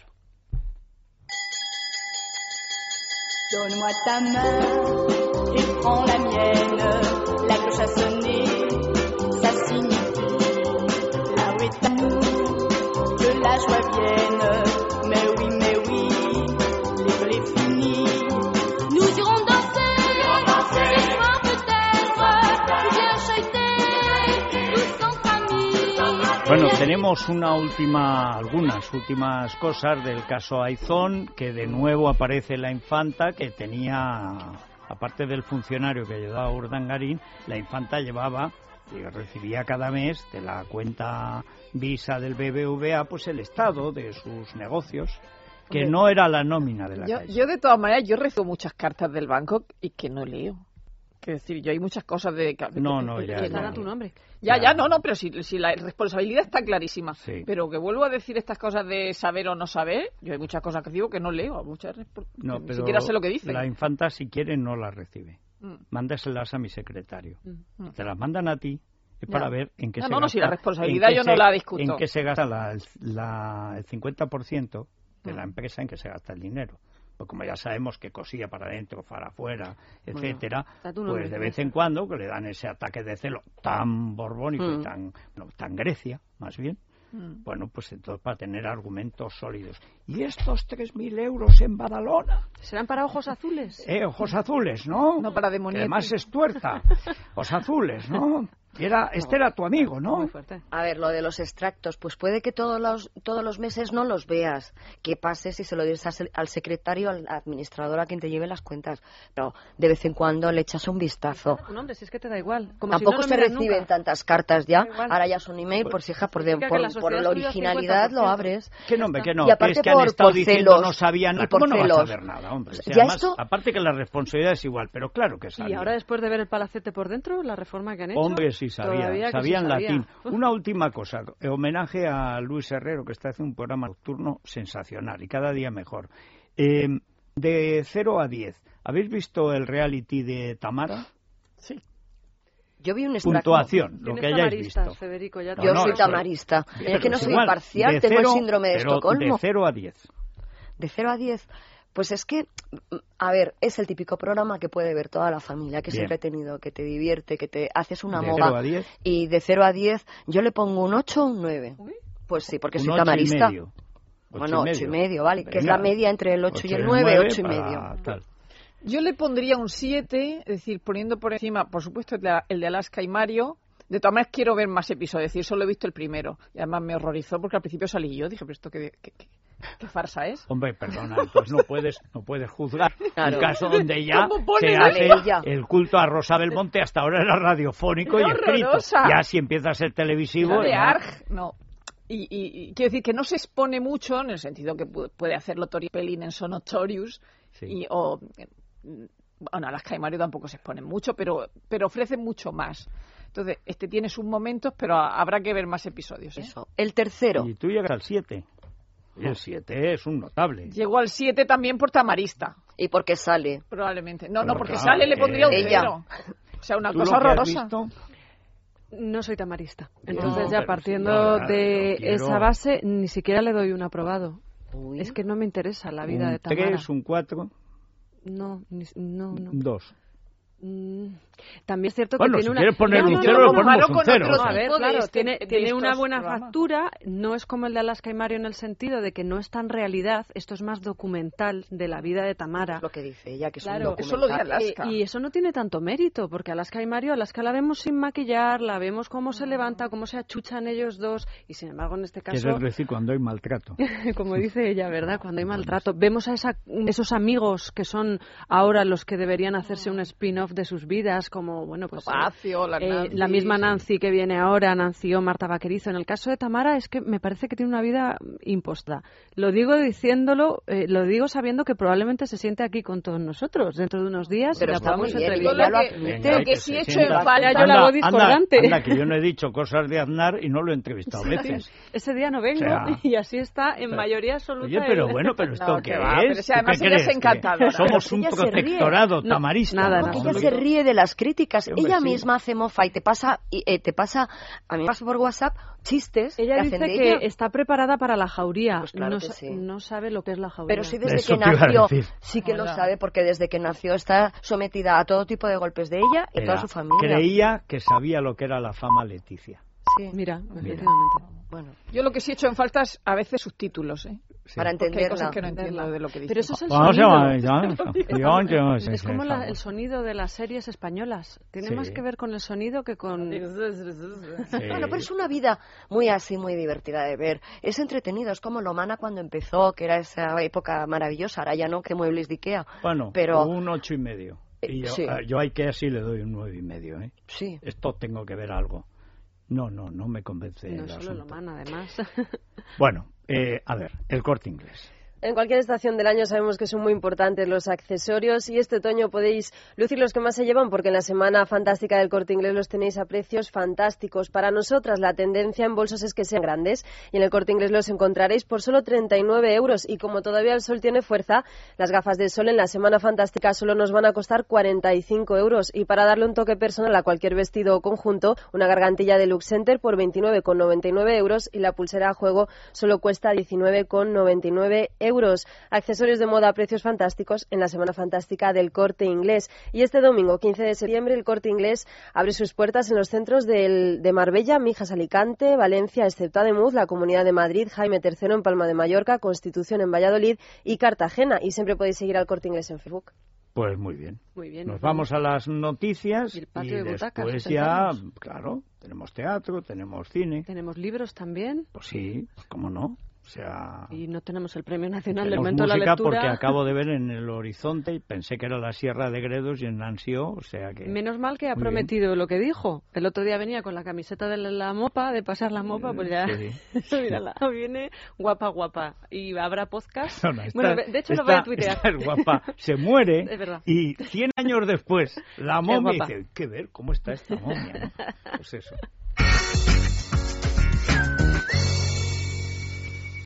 [SPEAKER 1] Donne-moi ta main et prends la mienne. La cloche a sonné, ça signifie là où est à nous que la joie vienne. Mais oui, l'école est finie. Nous irons danser, ce soir peut-être, ou bien chahuter, tous entre amis.
[SPEAKER 4] Bueno, tenemos algunas últimas cosas del caso Aizón, que de nuevo aparece la infanta que tenía aparte del funcionario que ayudaba a Urdangarín, la infanta llevaba, recibía cada mes de la cuenta Visa del BBVA, pues el estado de sus negocios, que no era la nómina de la Caixa.
[SPEAKER 8] Yo de todas maneras, yo recibo muchas cartas del banco y que no leo. Es decir, yo hay muchas cosas de...
[SPEAKER 5] Que están a tu nombre.
[SPEAKER 8] Ya, pero si la responsabilidad está clarísima. Sí. Pero que vuelvo a decir estas cosas de saber o no saber, yo hay muchas cosas que digo que no leo, ni siquiera sé lo que dicen.
[SPEAKER 4] La infanta, si quiere, no las recibe. Mándaselas a mi secretario. Te las mandan a ti. Es para ver en qué se gasta.
[SPEAKER 8] Si la responsabilidad yo no la discuto.
[SPEAKER 4] En qué se gasta el 50% de la empresa, en que se gasta el dinero. Pues como ya sabemos que cosía para adentro, para afuera, etcétera, pues de vez en cuando que le dan ese ataque de celo tan borbónico y tan Grecia, más bien, bueno, pues entonces para tener argumentos sólidos. ¿Y estos 3.000 euros en Badalona?
[SPEAKER 5] ¿Serán para ojos azules?
[SPEAKER 4] Ojos azules, ¿no?
[SPEAKER 8] No para demonios.
[SPEAKER 4] Además es tuerza. Ojos azules, ¿no? Este era tu amigo, ¿no?
[SPEAKER 5] Muy fuerte.
[SPEAKER 6] A ver, lo de los extractos, pues puede que todos los meses no los veas, que pases y se lo des al secretario, al administrador, a quien te lleve las cuentas, pero de vez en cuando le echas un vistazo.
[SPEAKER 5] Un hombre, si es que te da igual.
[SPEAKER 6] Tampoco se reciben tantas cartas ya, ahora ya son email, pues hija, por la originalidad lo abres.
[SPEAKER 4] Que no, que no,
[SPEAKER 6] y aparte
[SPEAKER 4] es que han estado diciendo no sabían nada. ¿Cómo no vas a saber nada, hombre? Si además, aparte que la responsabilidad es igual, pero claro que sabían.
[SPEAKER 5] Y ahora después de ver el palacete por dentro, la reforma que han hecho...
[SPEAKER 4] Hombre, sí sabían latín. Una última cosa, homenaje a Luis Herrero, que está haciendo un programa nocturno sensacional y cada día mejor. De 0 a 10, ¿habéis visto el reality de Tamara?
[SPEAKER 8] Sí.
[SPEAKER 6] Yo vi un extracto.
[SPEAKER 4] Puntuación, lo que hayáis visto.
[SPEAKER 5] Federico, ya
[SPEAKER 6] yo soy tamarista. Es que no soy imparcial, tengo el síndrome de Estocolmo.
[SPEAKER 4] De 0 a 10.
[SPEAKER 6] De 0 a 10. Pues es que, a ver, es el típico programa que puede ver toda la familia, que es entretenido, que te divierte, que te haces una moda.
[SPEAKER 4] ¿De 0 a 10?
[SPEAKER 6] Y de 0 a 10 yo le pongo un 8 o un 9. Pues sí, porque soy tamarista. Bueno, 8 y medio, vale. Venga. Que es la media entre el 8 y el 9, 8 y medio.
[SPEAKER 8] Yo le pondría un 7, es decir, poniendo por encima, por supuesto, el de Alaska y Mario. De todas maneras, quiero ver más episodios, es decir, solo he visto el primero. Y además me horrorizó porque al principio salí yo, dije, pero esto qué farsa es.
[SPEAKER 4] Hombre, perdona, entonces no puedes juzgar un caso donde ya se hace el culto a Rosa Belmonte, hasta ahora era radiofónico y escrito. Ya si empieza a ser televisivo...
[SPEAKER 8] No. Y quiero decir que no se expone mucho, en el sentido que puede hacerlo Tori Spelling en So Notorious, bueno, Alaska y Mario tampoco se exponen mucho, pero ofrecen mucho más. Entonces, tiene sus momentos, pero habrá que ver más episodios.
[SPEAKER 6] Eso. El tercero.
[SPEAKER 4] Y tú llegas al 7. Y el 7 es un notable.
[SPEAKER 8] Llegó al 7 también por tamarista.
[SPEAKER 6] ¿Y porque sale?
[SPEAKER 8] Probablemente. No, porque sale le pondría un 0. O sea, una cosa horrorosa.
[SPEAKER 5] No soy tamarista. Entonces ya partiendo de esa base, ni siquiera le doy un aprobado. Uy. Es que no me interesa la vida de Tamara.
[SPEAKER 4] ¿Un 3, un 4?
[SPEAKER 5] No.
[SPEAKER 4] 2.
[SPEAKER 5] También es cierto
[SPEAKER 4] que
[SPEAKER 5] tiene
[SPEAKER 4] si quieres poner un 0, le ponemos un 0.
[SPEAKER 5] A ver, claro, tiene una buena factura, no es como el de Alaska y Mario en el sentido de que no es tan realidad, esto es más documental de la vida de Tamara.
[SPEAKER 6] Es lo que dice ella, que es
[SPEAKER 5] claro,
[SPEAKER 6] un documental.
[SPEAKER 8] Eso lo de Alaska.
[SPEAKER 5] Y eso no tiene tanto mérito, porque Alaska y Mario, Alaska la vemos sin maquillar, la vemos cómo se levanta, cómo se achuchan ellos dos, y sin embargo en este caso...
[SPEAKER 4] Quiero decir, cuando hay maltrato.
[SPEAKER 5] Como dice ella, ¿verdad? Cuando hay maltrato. Vemos a esos amigos que son ahora los que deberían hacerse un spin-off de sus vidas, como, bueno, pues la misma Nancy que viene ahora, Nancy o Marta Vaquerizo. En el caso de Tamara es que me parece que tiene una vida imposta. Lo digo diciéndolo, lo digo sabiendo que probablemente se siente aquí con todos nosotros dentro de unos días.
[SPEAKER 6] Pero
[SPEAKER 5] la
[SPEAKER 6] podamos
[SPEAKER 5] entrevistar.
[SPEAKER 8] Creo que sí he hecho en falta.
[SPEAKER 5] Yo la hago discordante.
[SPEAKER 4] Anda, que yo no he dicho cosas de Aznar y no lo he entrevistado veces.
[SPEAKER 5] Ese día no vengo, y así está en mayoría absoluta.
[SPEAKER 4] Oye, pero bueno, pero ¿esto qué es?
[SPEAKER 8] Pero si además ella es encantadora.
[SPEAKER 4] Somos un protectorado tamarista.
[SPEAKER 6] Nada. Ella se ríe de las críticas. Ella misma hace mofa y te pasa, a mí me pasa por WhatsApp chistes.
[SPEAKER 5] Ella
[SPEAKER 6] que
[SPEAKER 5] dice
[SPEAKER 6] hacen de
[SPEAKER 5] que
[SPEAKER 6] ella.
[SPEAKER 5] está preparada para la jauría.
[SPEAKER 6] Pues claro que sí.
[SPEAKER 5] No sabe lo que es la jauría.
[SPEAKER 6] Pero sí, desde que nació, sí que lo sabe, porque desde que nació está sometida a todo tipo de golpes de ella y toda su familia.
[SPEAKER 4] Creía que sabía lo que era la fama Leticia.
[SPEAKER 5] Sí. Mira, efectivamente.
[SPEAKER 6] Bueno.
[SPEAKER 8] Yo lo que sí he hecho en falta es a veces subtítulos,
[SPEAKER 6] Sí. Para entenderla.
[SPEAKER 8] Hay cosas que no entiendo de lo que dice.
[SPEAKER 5] Pero eso es el
[SPEAKER 4] sonido.
[SPEAKER 5] Es como el sonido de las series españolas. Tiene más que ver con el sonido que con...
[SPEAKER 6] Bueno, pero es una vida muy así, muy divertida de ver. Es entretenido, es como Lomana cuando empezó, que era esa época maravillosa. Ahora ya no, que muebles de Ikea.
[SPEAKER 4] Bueno,
[SPEAKER 6] pero
[SPEAKER 4] un 8,5. Y yo a IKEA sí le doy un 9,5, ¿eh?
[SPEAKER 6] Sí.
[SPEAKER 4] Esto tengo que ver algo. No me convence.
[SPEAKER 5] No solo lo man, además.
[SPEAKER 4] Bueno, a ver, el Corte Inglés.
[SPEAKER 11] En cualquier estación del año sabemos que son muy importantes los accesorios y este otoño podéis lucir los que más se llevan porque en la Semana Fantástica del Corte Inglés los tenéis a precios fantásticos. Para nosotras la tendencia en bolsos es que sean grandes y en el Corte Inglés los encontraréis por solo 39 euros y como todavía el sol tiene fuerza, las gafas de sol en la Semana Fantástica solo nos van a costar 45 euros y para darle un toque personal a cualquier vestido o conjunto, una gargantilla de Lux Center por 29,99 euros y la pulsera a juego solo cuesta 19,99 euros. Accesorios de moda a precios fantásticos en la Semana Fantástica del Corte Inglés. Y este domingo, 15 de septiembre, el Corte Inglés abre sus puertas en los centros de Marbella, Mijas, Alicante, Valencia, excepto Ademuz, la Comunidad de Madrid, Jaime III en Palma de Mallorca, Constitución en Valladolid y Cartagena. Y siempre podéis seguir al Corte Inglés en Facebook.
[SPEAKER 4] Pues muy bien.
[SPEAKER 5] Muy bien.
[SPEAKER 4] Nos vamos a las noticias
[SPEAKER 5] y el patio de butacas,
[SPEAKER 4] después ya, claro, tenemos teatro, tenemos cine.
[SPEAKER 5] ¿Tenemos libros también?
[SPEAKER 4] Pues sí, ¿cómo no? O sea,
[SPEAKER 5] y no tenemos el Premio Nacional del Momento de la
[SPEAKER 4] Lectura.
[SPEAKER 5] Porque
[SPEAKER 4] acabo de ver en el horizonte y pensé que era la Sierra de Gredos y en Nancio, o sea que...
[SPEAKER 5] Menos mal que ha prometido bien lo que dijo. El otro día venía con la camiseta de la mopa, de pasar la mopa, pues ya... Sí. Mírala, viene guapa. Y habrá podcast.
[SPEAKER 4] No,
[SPEAKER 5] bueno, de hecho lo voy a tuitear.
[SPEAKER 4] Es guapa, se muere
[SPEAKER 5] es verdad.
[SPEAKER 4] Y 100 años después la momia dice, ¿qué ver? ¿Cómo está esta momia? ¿No? Pues eso.